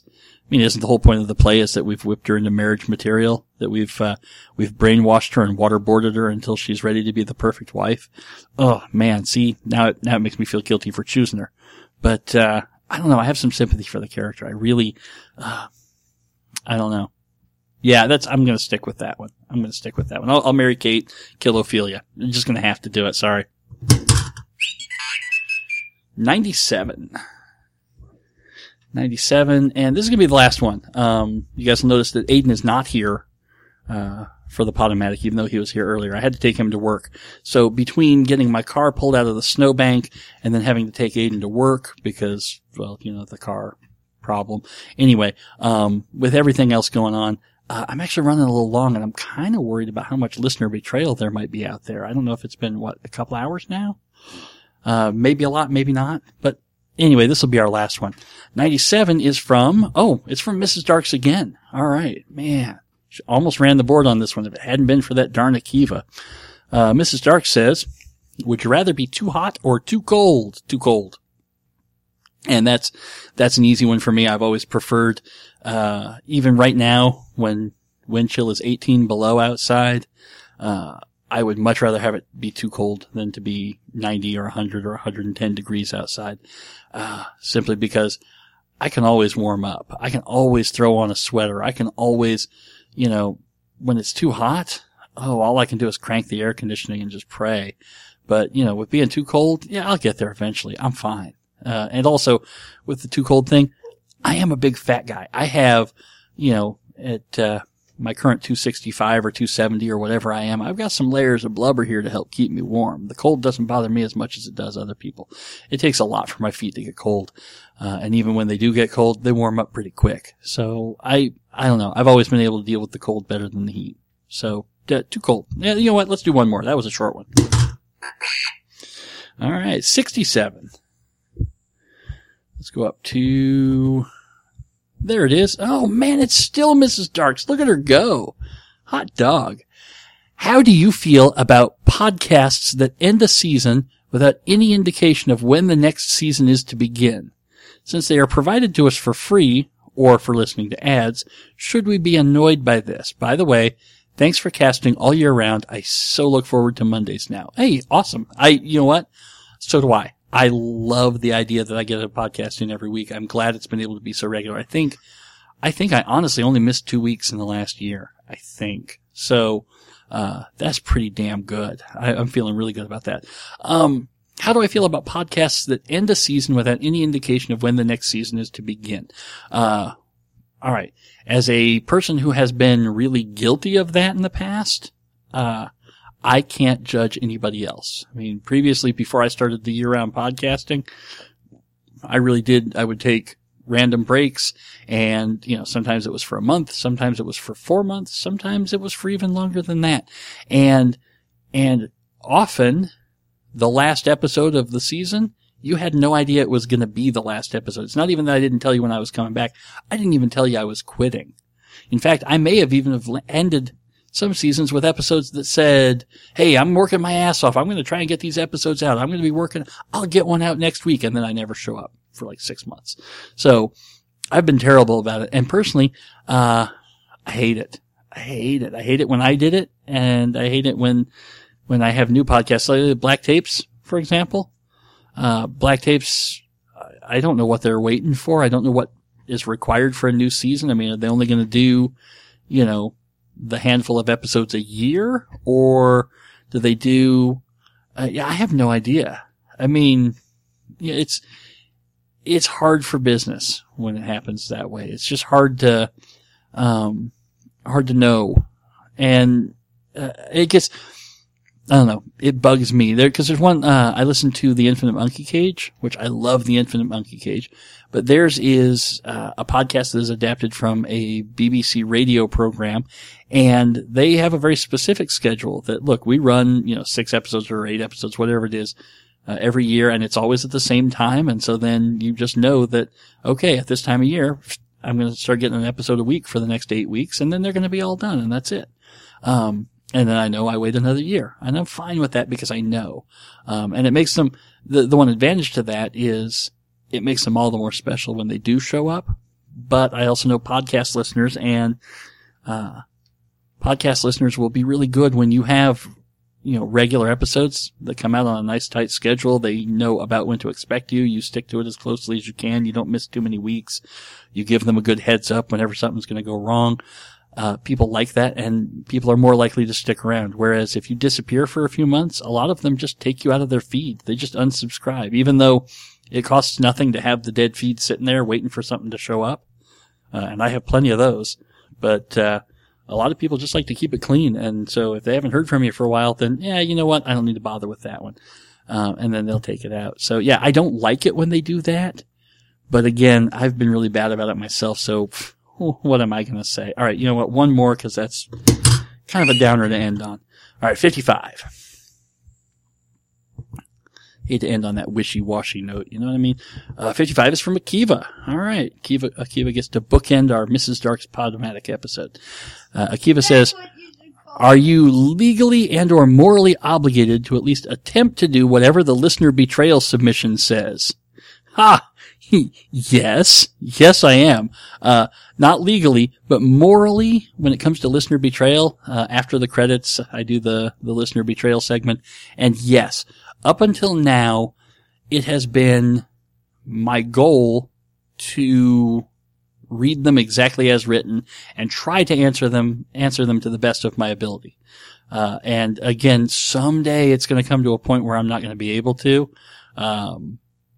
mean, isn't the whole point of the play is that we've whipped her into marriage material, that we've, uh, we've brainwashed her and waterboarded her until she's ready to be the perfect wife? Oh, man, see, now it, now it makes me feel guilty for choosing her. But, uh, I don't know, I have some sympathy for the character. I really, uh, I don't know. Yeah, that's, I'm gonna stick with that one. I'm gonna stick with that one. I'll, I'll marry Kate, kill Ophelia. I'm just gonna have to do it, sorry. ninety-seven. ninety-seven, and this is going to be the last one. Um, you guys will notice that Aiden is not here, uh, for the Podomatic, even though he was here earlier. I had to take him to work. So between getting my car pulled out of the snowbank and then having to take Aiden to work because, well, you know, the car problem. Anyway, um, with everything else going on, uh, I'm actually running a little long and I'm kind of worried about how much listener betrayal there might be out there. I don't know if it's been, what, a couple hours now? Uh, maybe a lot, maybe not, but anyway, this will be our last one. ninety-seven is from, oh, it's from Missus Darks again. All right, man. She almost ran the board on this one if it hadn't been for that darn Akiva. Uh, Missus Darks says, would you rather be too hot or too cold? Too cold. And that's, that's an easy one for me. I've always preferred, uh, even right now when wind chill is eighteen below outside, uh, I would much rather have it be too cold than to be ninety or one hundred or one hundred ten degrees outside. Uh, simply because I can always warm up. I can always throw on a sweater. I can always, you know, when it's too hot, oh, all I can do is crank the air conditioning and just pray. But, you know, with being too cold, yeah, I'll get there eventually. I'm fine. Uh, and also with the too cold thing, I am a big fat guy. I have, you know, at, uh, my current two sixty-five or two seventy or whatever I am, I've got some layers of blubber here to help keep me warm. The cold doesn't bother me as much as it does other people. It takes a lot for my feet to get cold. Uh, and even when they do get cold, they warm up pretty quick. So I, I don't know. I've always been able to deal with the cold better than the heat. So, uh, too cold. Yeah, you know what? Let's do one more. That was a short one. All right. sixty-seven. Let's go up to, there it is. Oh man, it's still Missus Darks. Look at her go. Hot dog. How do you feel about podcasts that end a season without any indication of when the next season is to begin? Since they are provided to us for free or for listening to ads, should we be annoyed by this? By the way, thanks for casting all year round. I so look forward to Mondays now. Hey, awesome. I, you know what? So do I. I love the idea that I get a podcast in every week. I'm glad it's been able to be so regular. I think, I think I honestly only missed two weeks in the last year. I think. So, uh, that's pretty damn good. I, I'm feeling really good about that. Um, how do I feel about podcasts that end a season without any indication of when the next season is to begin? Uh, all right. As a person who has been really guilty of that in the past, uh, I can't judge anybody else. I mean, previously, before I started the year-round podcasting, I really did, I would take random breaks and, you know, sometimes it was for a month, sometimes it was for four months, sometimes it was for even longer than that. And, and often the last episode of the season, you had no idea it was going to be the last episode. It's not even that I didn't tell you when I was coming back. I didn't even tell you I was quitting. In fact, I may have even have ended some seasons with episodes that said, hey, I'm working my ass off. I'm going to try and get these episodes out. I'm going to be working. I'll get one out next week. And then I never show up for like six months. So I've been terrible about it. And personally, uh, I hate it. I hate it. I hate it when I did it. And I hate it when, when I have new podcasts, like Black Tapes, for example. Uh, Black Tapes, I don't know what they're waiting for. I don't know what is required for a new season. I mean, are they only going to do, you know, the handful of episodes a year, or do they do, uh, yeah, I have no idea. I mean, yeah, it's, it's hard for business when it happens that way. It's just hard to, um, hard to know. And, uh, it gets, I don't know, it bugs me there, cause there's one, uh, I listened to the Infinite Monkey Cage, which I love the Infinite Monkey Cage, but theirs is, uh, a podcast that is adapted from a B B C radio program, and they have a very specific schedule that, look, we run, you know, six episodes or eight episodes, whatever it is, uh, every year, and it's always at the same time, and so then you just know that, okay, at this time of year, I'm going to start getting an episode a week for the next eight weeks, and then they're going to be all done, and that's it. Um, And then I know I wait another year. And I'm fine with that because I know. Um, and it makes them, the, the one advantage to that is it makes them all the more special when they do show up, but I also know podcast listeners, and uh podcast listeners will be really good when you have, you know, regular episodes that come out on a nice tight schedule. They know about when to expect you. You stick to it as closely as you can. You don't miss too many weeks. You give them a good heads up whenever something's going to go wrong. Uh, people like that, and people are more likely to stick around. Whereas if you disappear for a few months, a lot of them just take you out of their feed. They just unsubscribe, even though it costs nothing to have the dead feed sitting there waiting for something to show up. Uh, and I have plenty of those. But, uh, a lot of people just like to keep it clean. And so if they haven't heard from you for a while, then, yeah, you know what? I don't need to bother with that one. Um, and then they'll take it out. So yeah, I don't like it when they do that. But again, I've been really bad about it myself. So pff, what am I going to say? All right. You know what? One more, cause that's kind of a downer to end on. All right. fifty-five. Hate to end on that wishy-washy note. You know what I mean? Uh, fifty-five is from Akiva. All right. Akiva, Akiva gets to bookend our Missus Dark's Podomatic episode. Uh, Akiva says, are you legally and or morally obligated to at least attempt to do whatever the listener betrayal submission says? Ha! Yes. Yes, I am. Uh, not legally, but morally, when it comes to listener betrayal, uh, after the credits, I do the, the listener betrayal segment. And yes, up until now, it has been my goal to read them exactly as written and try to answer them, answer them to the best of my ability. Uh, and again, someday it's going to come to a point where I'm not going to be able to. Um,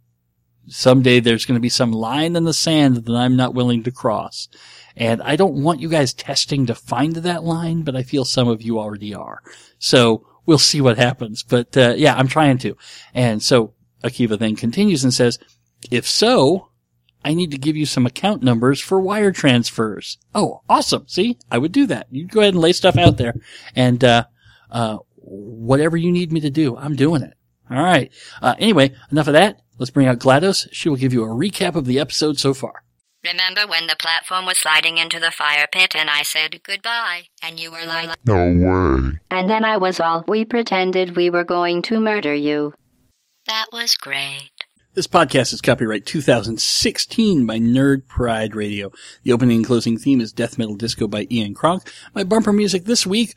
someday there's going to be some line in the sand that I'm not willing to cross. And I don't want you guys testing to find that line, but I feel some of you already are. So we'll see what happens. But, uh, yeah, I'm trying to. And so Akiva then continues and says, if so, I need to give you some account numbers for wire transfers. Oh, awesome. See, I would do that. You go ahead and lay stuff out there. And, uh, uh, whatever you need me to do, I'm doing it. All right. Uh, anyway, enough of that. Let's bring out GLaDOS. She will give you a recap of the episode so far. Remember when the platform was sliding into the fire pit and I said goodbye, and you were like, no way. And then I was all, we pretended we were going to murder you. That was great. This podcast is copyright two thousand sixteen by Nerd Pride Radio. The opening and closing theme is Death Metal Disco by Ian Kronk. My bumper music this week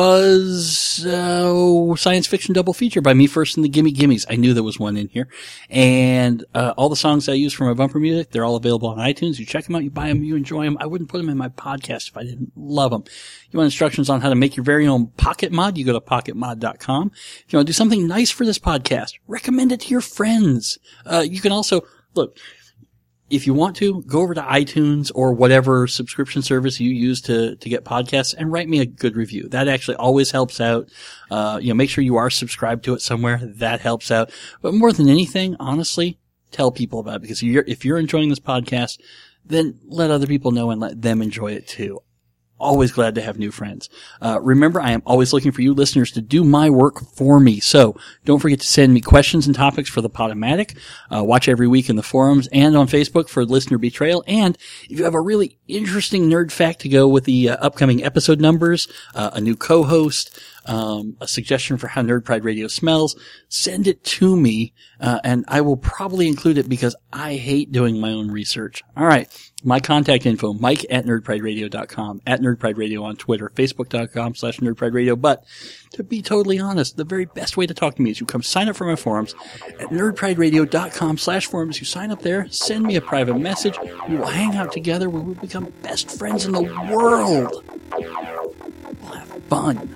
was uh, Science Fiction Double Feature by Me First and the Gimme Gimmes. I knew there was one in here. And uh, all the songs I use for my bumper music, they're all available on iTunes. You check them out, you buy them, you enjoy them. I wouldn't put them in my podcast if I didn't love them. You want instructions on how to make your very own Pocket Mod, you go to pocket mod dot com. If you want to do something nice for this podcast, recommend it to your friends. Uh, you can also, look, if you want to, go over to iTunes or whatever subscription service you use to, to get podcasts and write me a good review. That actually always helps out. Uh, you know, make sure you are subscribed to it somewhere. That helps out. But more than anything, honestly, tell people about it, because if you're, if you're enjoying this podcast, then let other people know and let them enjoy it too. Always glad to have new friends. Uh, remember, I am always looking for you listeners to do my work for me. So don't forget to send me questions and topics for the Podomatic. Uh, watch every week in the forums and on Facebook for Listener Betrayal. And if you have a really interesting nerd fact to go with the uh, upcoming episode numbers, uh, a new co-host, um, a suggestion for how Nerd Pride Radio smells, send it to me, uh, and I will probably include it because I hate doing my own research. All right. My contact info, Mike at nerd pride radio dot com, at Nerd Pride Radio on Twitter, facebook dot com slash Nerd Pride Radio. But to be totally honest, the very best way to talk to me is you come sign up for my forums at nerd pride radio dot com slash forums. You sign up there, send me a private message. We will hang out together. We will become best friends in the world. We'll have fun.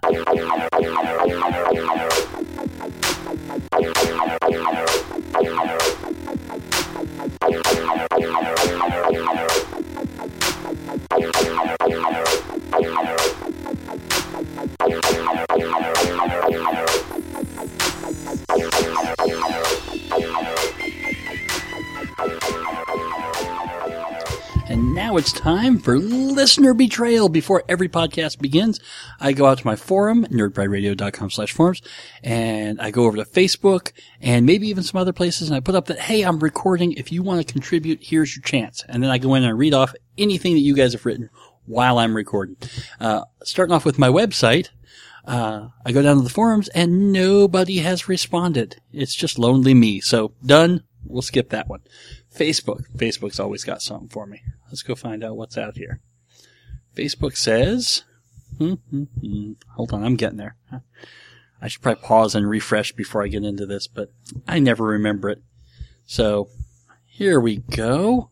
And now it's time for Listener Betrayal. Before every podcast begins, I go out to my forum, nerd pride radio dot com slash forums, and I go over to Facebook and maybe even some other places, and I put up that, hey, I'm recording. If you want to contribute, here's your chance. And then I go in and I read off anything that you guys have written while I'm recording. Uh, starting off with my website, uh, I go down to the forums, and nobody has responded. It's just lonely me. So, done. We'll skip that one. Facebook. Facebook's always got something for me. let's go find out what's out here. Facebook says, hmm, hmm, hmm. Hold on, I'm getting there. I should probably pause and refresh before I get into this, but I never remember it. So, here we go.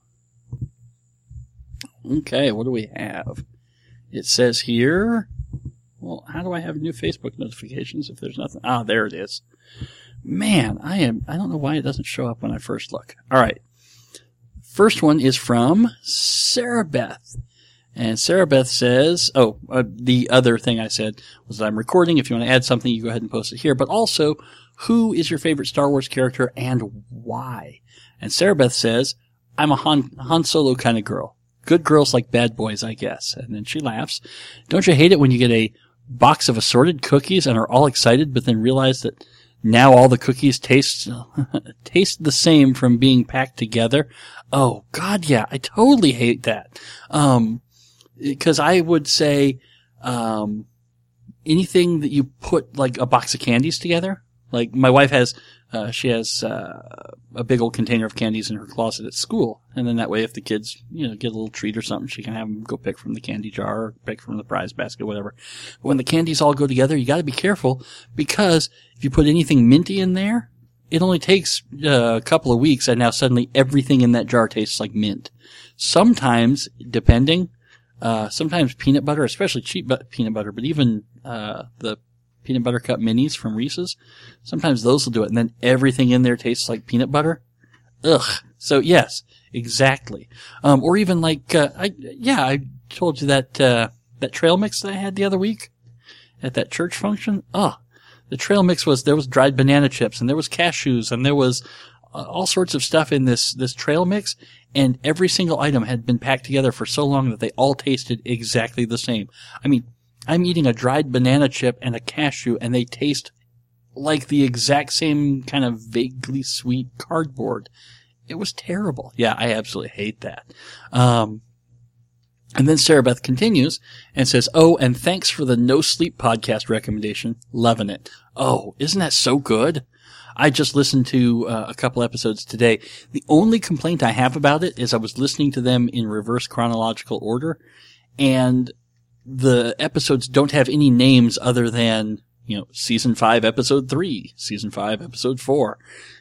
Okay, what do we have? It says here, well, how do I have new Facebook notifications if there's nothing? Ah, there it is. Man, I am, I don't know why it doesn't show up when I first look. All right. First one is from Sarah Beth. And Sarah Beth says, oh, uh, the other thing I said was that I'm recording. If you want to add something, you go ahead and post it here. But also, who is your favorite Star Wars character and why? And Sarah Beth says, I'm a Han, Han Solo kind of girl. Good girls like bad boys, I guess. And then she laughs. Don't you hate it when you get a box of assorted cookies and are all excited, but then realize that now all the cookies taste taste the same from being packed together? Oh, God, yeah. I totally hate that. Um, because I would say, um, anything that you put like a box of candies together. Like my wife has, uh, she has, uh, a big old container of candies in her closet at school. And then that way if the kids, you know, get a little treat or something, she can have them go pick from the candy jar or pick from the prize basket, whatever. But when the candies all go together, you gotta be careful because if you put anything minty in there, it only takes uh, a couple of weeks and now suddenly everything in that jar tastes like mint. Sometimes, depending, uh, sometimes peanut butter, especially cheap bu- peanut butter, but even, uh, the peanut butter cup minis from Reese's, sometimes those will do it, and then everything in there tastes like peanut butter. Ugh. So yes, exactly. Um, or even like, uh, I, yeah, I told you that, uh, that trail mix that I had the other week at that church function. Ugh. The trail mix was, there was dried banana chips, and there was cashews, and there was uh, all sorts of stuff in this, this trail mix, and every single item had been packed together for so long that they all tasted exactly the same. I mean, I'm eating a dried banana chip and a cashew, and they taste like the exact same kind of vaguely sweet cardboard. It was terrible. Yeah, I absolutely hate that. Um, and then Sarah Beth continues and says, oh, and thanks for the No Sleep podcast recommendation. Loving it. Oh, isn't that so good? I just listened to uh, a couple episodes today. The only complaint I have about it is I was listening to them in reverse chronological order, and the episodes don't have any names other than, you know, season five, episode three, season five, episode four.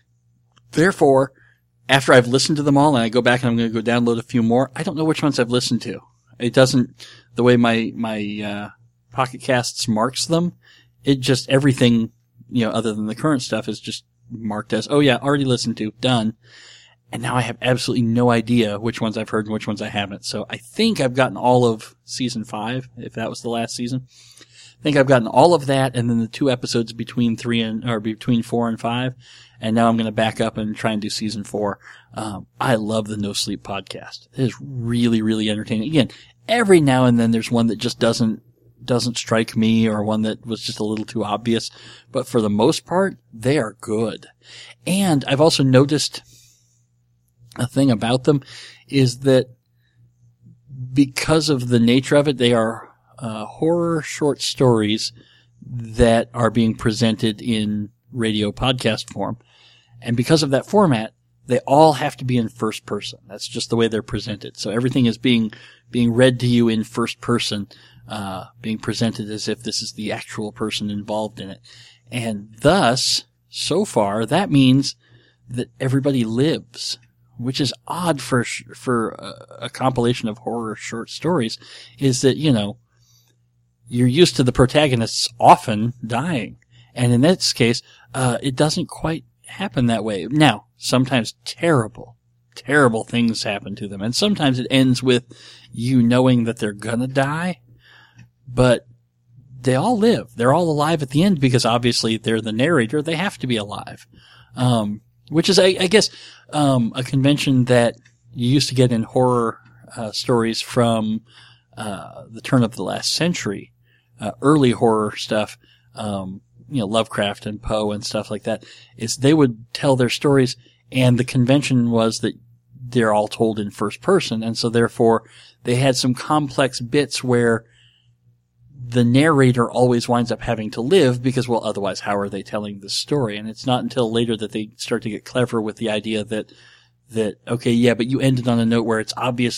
Therefore, after I've listened to them all and I go back and I'm going to go download a few more, I don't know which ones I've listened to. It doesn't, the way my, my, uh, Pocket Casts marks them, it just, everything, you know, other than the current stuff is just marked as, oh yeah, already listened to, done. And now I have absolutely no idea which ones I've heard and which ones I haven't. So I think I've gotten all of season five, if that was the last season. I think I've gotten all of that, and then the two episodes between three and, or between four and five. And now I'm going to back up and try and do season four. Um, I love the No Sleep podcast. It is really, really entertaining. Again, every now and then there's one that just doesn't, doesn't strike me, or one that was just a little too obvious. But for the most part, they are good. And I've also noticed a thing about them is that because of the nature of it, they are uh, horror short stories that are being presented in radio podcast form. And because of that format, they all have to be in first person. That's just the way they're presented. So everything is being being read to you in first person, uh, being presented as if this is the actual person involved in it. And thus, so far, that means that everybody lives, which is odd for for a, a compilation of horror short stories, is that, you know, you're used to the protagonists often dying. And in this case, uh, it doesn't quite happen that way. Now, sometimes terrible, terrible things happen to them. And sometimes it ends with you knowing that they're gonna die, but they all live. They're all alive at the end because obviously they're the narrator. They have to be alive. Um, which is, I, I guess, um, a convention that you used to get in horror, uh, stories from, uh, the turn of the last century, uh, early horror stuff, um, you know, Lovecraft and Poe and stuff like that, is they would tell their stories, and the convention was that they're all told in first person, and so therefore they had some complex bits where the narrator always winds up having to live because, well, otherwise how are they telling the story? And it's not until later that they start to get clever with the idea that, that, okay, yeah, but you ended on a note where it's obvious that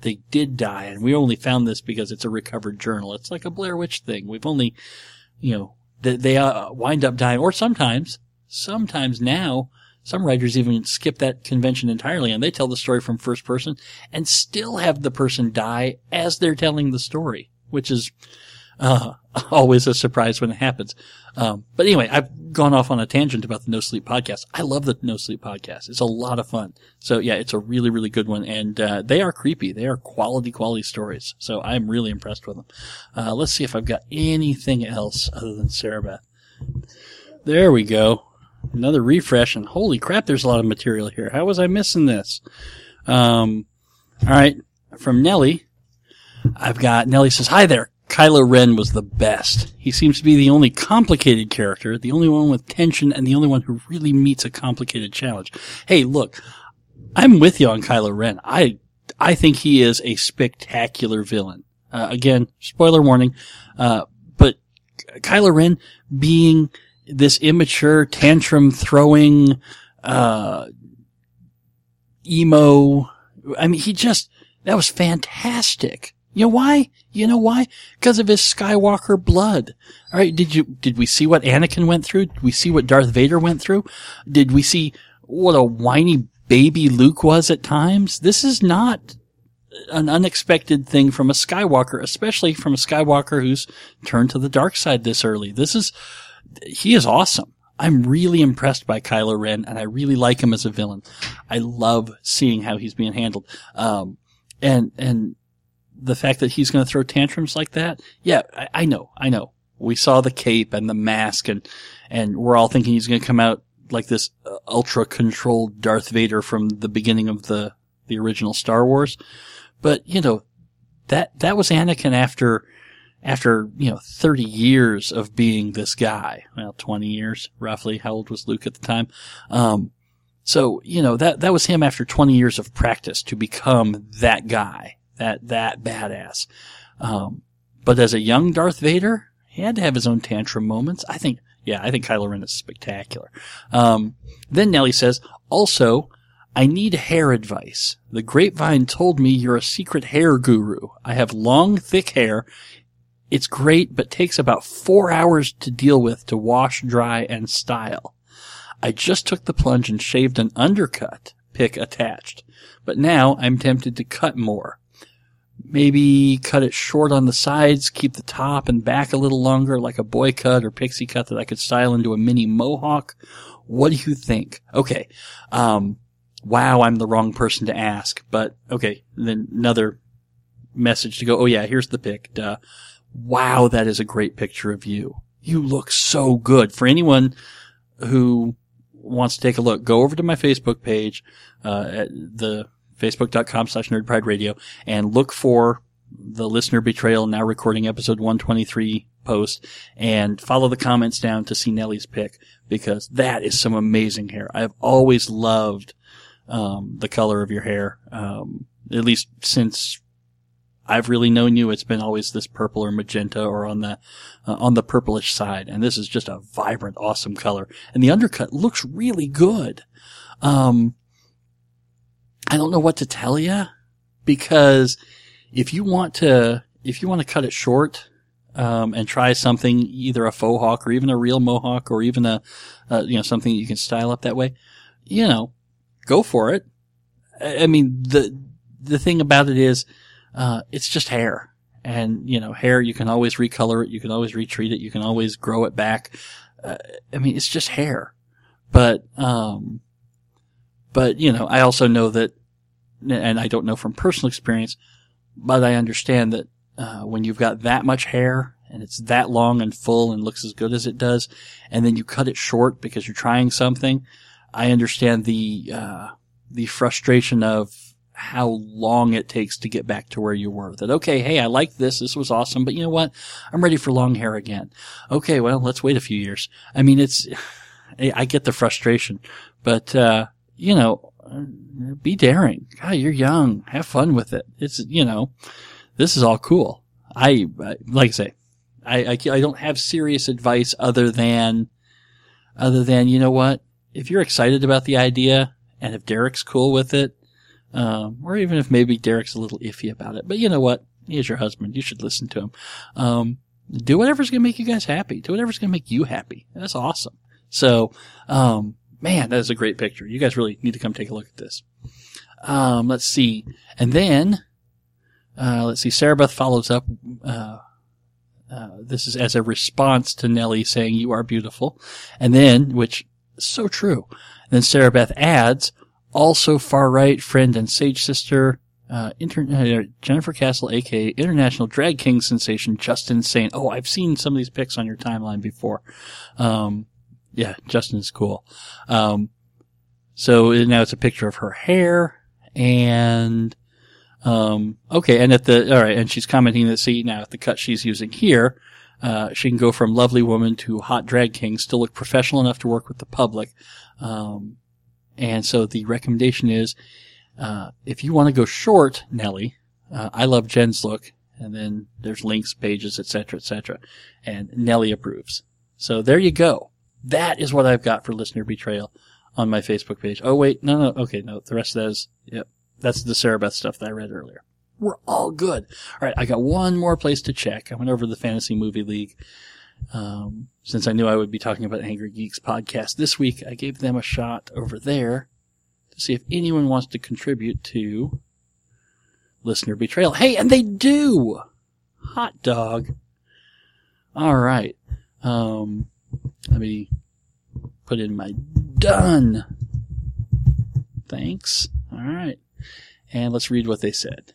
they did die, and we only found this because it's a recovered journal. It's like a Blair Witch thing. We've only, you know, they, they uh, wind up dying, or sometimes, sometimes now, some writers even skip that convention entirely, and they tell the story from first person and still have the person die as they're telling the story, which is uh always a surprise when it happens. Um, but anyway, I've gone off on a tangent about the No Sleep Podcast. I love the No Sleep Podcast. It's a lot of fun. So yeah, it's a really, really good one. And, uh, they are creepy. They are quality, quality stories. So I'm really impressed with them. Uh, let's see if I've got anything else other than Sarah Beth. There we go. Another refresh, and holy crap, there's a lot of material here. How was I missing this? Um, all right. From Nellie, I've got, Nellie says, hi there. Kylo Ren was the best. He seems to be the only complicated character, the only one with tension, and the only one who really meets a complicated challenge. Hey, look, I'm with you on Kylo Ren. I, I think he is a spectacular villain. Uh, again, spoiler warning, uh, but Kylo Ren being this immature, tantrum-throwing, uh, emo, I mean, he just, that was fantastic. You know why? You know why? Because of his Skywalker blood. All right. Did you, did we see what Anakin went through? Did we see what Darth Vader went through? Did we see what a whiny baby Luke was at times? This is not an unexpected thing from a Skywalker, especially from a Skywalker who's turned to the dark side this early. This is, he is awesome. I'm really impressed by Kylo Ren, and I really like him as a villain. I love seeing how he's being handled. Um, and, and, the fact that he's going to throw tantrums like that, yeah, I, I know, I know. We saw the cape and the mask, and and we're all thinking he's going to come out like this uh, ultra-controlled Darth Vader from the beginning of the the original Star Wars. But you know, that that was Anakin after after you know thirty years of being this guy. Well, twenty years roughly. How old was Luke at the time? Um, so you know that that was him after twenty years of practice to become that guy. That, that badass. Um, but as a young Darth Vader, he had to have his own tantrum moments. I think, yeah, I think Kylo Ren is spectacular. Um, then Nellie says, also, I need hair advice. The grapevine told me you're a secret hair guru. I have long, thick hair. It's great, but takes about four hours to deal with to wash, dry, and style. I just took the plunge and shaved an undercut, pick attached. But now I'm tempted to cut more. Maybe cut it short on the sides, keep the top and back a little longer, like a boy cut or pixie cut that I could style into a mini mohawk. What do you think? Okay. Um, wow, I'm the wrong person to ask, but okay. Then another message to go, oh yeah, here's the pic. Duh. Wow, that is a great picture of you. You look so good. For anyone who wants to take a look, go over to my Facebook page, uh, at the Facebook.com slash Nerd Pride Radio, and look for the Listener Betrayal Now Recording Episode one twenty-three post, and follow the comments down to see Nellie's pick, because that is some amazing hair. I've always loved um, the color of your hair. Um, at least since I've really known you, it's been always this purple or magenta or on the uh, on the purplish side, and this is just a vibrant, awesome color. And the undercut looks really good. Um, I don't know what to tell you, because if you want to, if you want to cut it short, um, and try something, either a faux hawk or even a real mohawk or even a, uh, you know, something you can style up that way, you know, go for it. I mean, the, the thing about it is, uh, it's just hair. And, you know, hair, you can always recolor it, you can always retreat it, you can always grow it back. Uh, I mean, it's just hair. But, um, But, you know, I also know that, and I don't know from personal experience, but I understand that uh, when you've got that much hair and it's that long and full and looks as good as it does, and then you cut it short because you're trying something, I understand the uh, the frustration of how long it takes to get back to where you were. That, okay, hey, I like this, this was awesome, but you know what? I'm ready for long hair again. Okay, well, let's wait a few years. I mean, it's, I get the frustration, but, uh, you know, be daring. God, you're young. Have fun with it. It's, you know, this is all cool. I, like I say, I, I, I don't have serious advice other than, other than, you know what? If you're excited about the idea and if Derek's cool with it, Um, or even if maybe Derek's a little iffy about it. But you know what? He is your husband. You should listen to him. Um, do whatever's going to make you guys happy. Do whatever's going to make you happy. That's awesome. So, um, man, that is a great picture. You guys really need to come take a look at this. Um, let's see. And then, uh, let's see. Sarah Beth follows up, uh, uh, this is as a response to Nellie saying, "You are beautiful." And then, which is so true. And then Sarah Beth adds, "Also far right friend and sage sister, uh, inter- uh, Jennifer Castle, aka international drag king sensation, Justin Sane." Oh, I've seen some of these pics on your timeline before. Um, yeah, Justin is cool. Um, so now it's a picture of her hair and, um, okay. And at the, all right. And she's commenting that, see, now at the cut she's using here, uh, she can go from lovely woman to hot drag king, still look professional enough to work with the public. Um, And so the recommendation is, uh, if you want to go short, Nellie, uh, I love Jen's look, and then there's links, pages, et cetera, et cetera. And Nellie approves. So there you go. That is what I've got for listener betrayal on my Facebook page. Oh, wait. No, no. Okay. No, the rest of that is, yep. That's the Sarah Beth stuff that I read earlier. We're all good. All right. I got one more place to check. I went over to the Fantasy Movie League. Um, since I knew I would be talking about Angry Geeks podcast this week, I gave them a shot over there to see if anyone wants to contribute to listener betrayal. Hey, and they do! Hot dog. All right. Um, let me put in my done. Thanks. All right. And let's read what they said.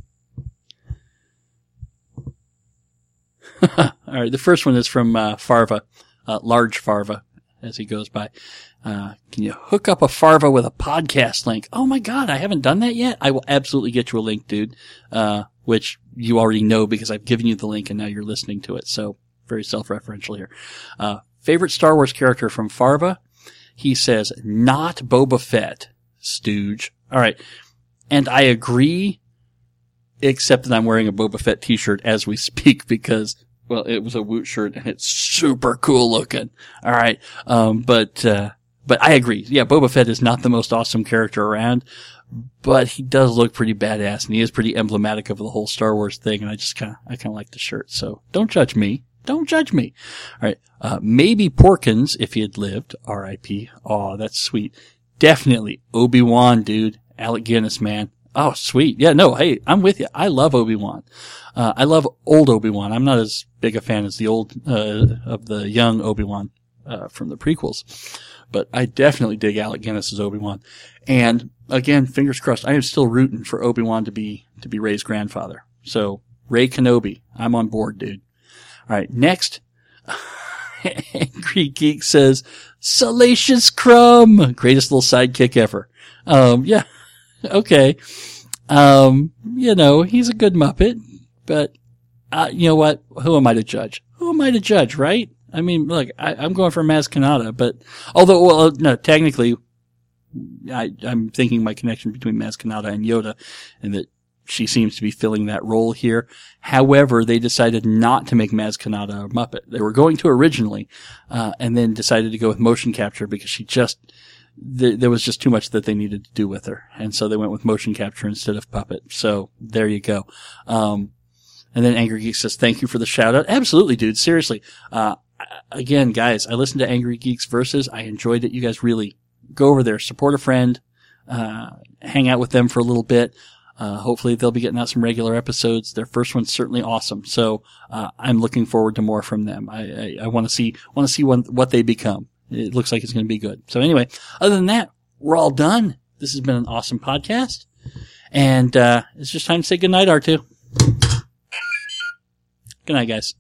All right. The first one is from uh, Farva, uh, Large Farva, as he goes by. Uh, can you hook up a Farva with a podcast link? Oh my God, I haven't done that yet. I will absolutely get you a link, dude. Uh, which you already know because I've given you the link and now you're listening to it. So very self-referential here. Uh, favorite Star Wars character from Farva? He says, not Boba Fett, stooge. All right. And I agree, except that I'm wearing a Boba Fett t-shirt as we speak because, well, it was a Woot shirt and it's super cool looking. All right. Um, but, uh, but I agree. Yeah, Boba Fett is not the most awesome character around, but he does look pretty badass and he is pretty emblematic of the whole Star Wars thing. And I just kind of, I kind of like the shirt. So don't judge me. Don't judge me. All right. Uh, maybe Porkins if he had lived. R I P. Oh, that's sweet. Definitely Obi-Wan, dude. Alec Guinness, man. Oh, sweet. Yeah, no, hey, I'm with you. I love Obi-Wan. Uh, I love old Obi-Wan. I'm not as big a fan as the old, uh, of the young Obi-Wan, uh, from the prequels. But I definitely dig Alec Guinness as Obi-Wan. And again, fingers crossed, I am still rooting for Obi-Wan to be, to be Rey's grandfather. So, Rey Kenobi, I'm on board, dude. All right, next. Angry Geek says, Salacious Crumb, greatest little sidekick ever. Um, yeah. Okay. Um, you know, he's a good Muppet, but, uh, you know what? Who am I to judge? Who am I to judge, right? I mean, look, I, I'm going for Maz Kanata, but, although, well, no, technically, I, I'm thinking my connection between Maz Kanata and Yoda, and that she seems to be filling that role here. However, they decided not to make Maz Kanata a Muppet. They were going to originally, uh, and then decided to go with motion capture because she just, there was just too much that they needed to do with her. And so they went with motion capture instead of puppet. So there you go. Um, and then Angry Geek says, thank you for the shout out. Absolutely, dude. Seriously. Uh, again, guys, I listened to Angry Geeks Versus. I enjoyed it. You guys really go over there, support a friend, uh, hang out with them for a little bit. Uh, hopefully they'll be getting out some regular episodes. Their first one's certainly awesome. So, uh, I'm looking forward to more from them. I, I, I want to see, want to see when, what they become. It looks like it's going to be good. So anyway, other than that, we're all done. This has been an awesome podcast. And, uh, it's just time to say goodnight, R two. Good night, guys.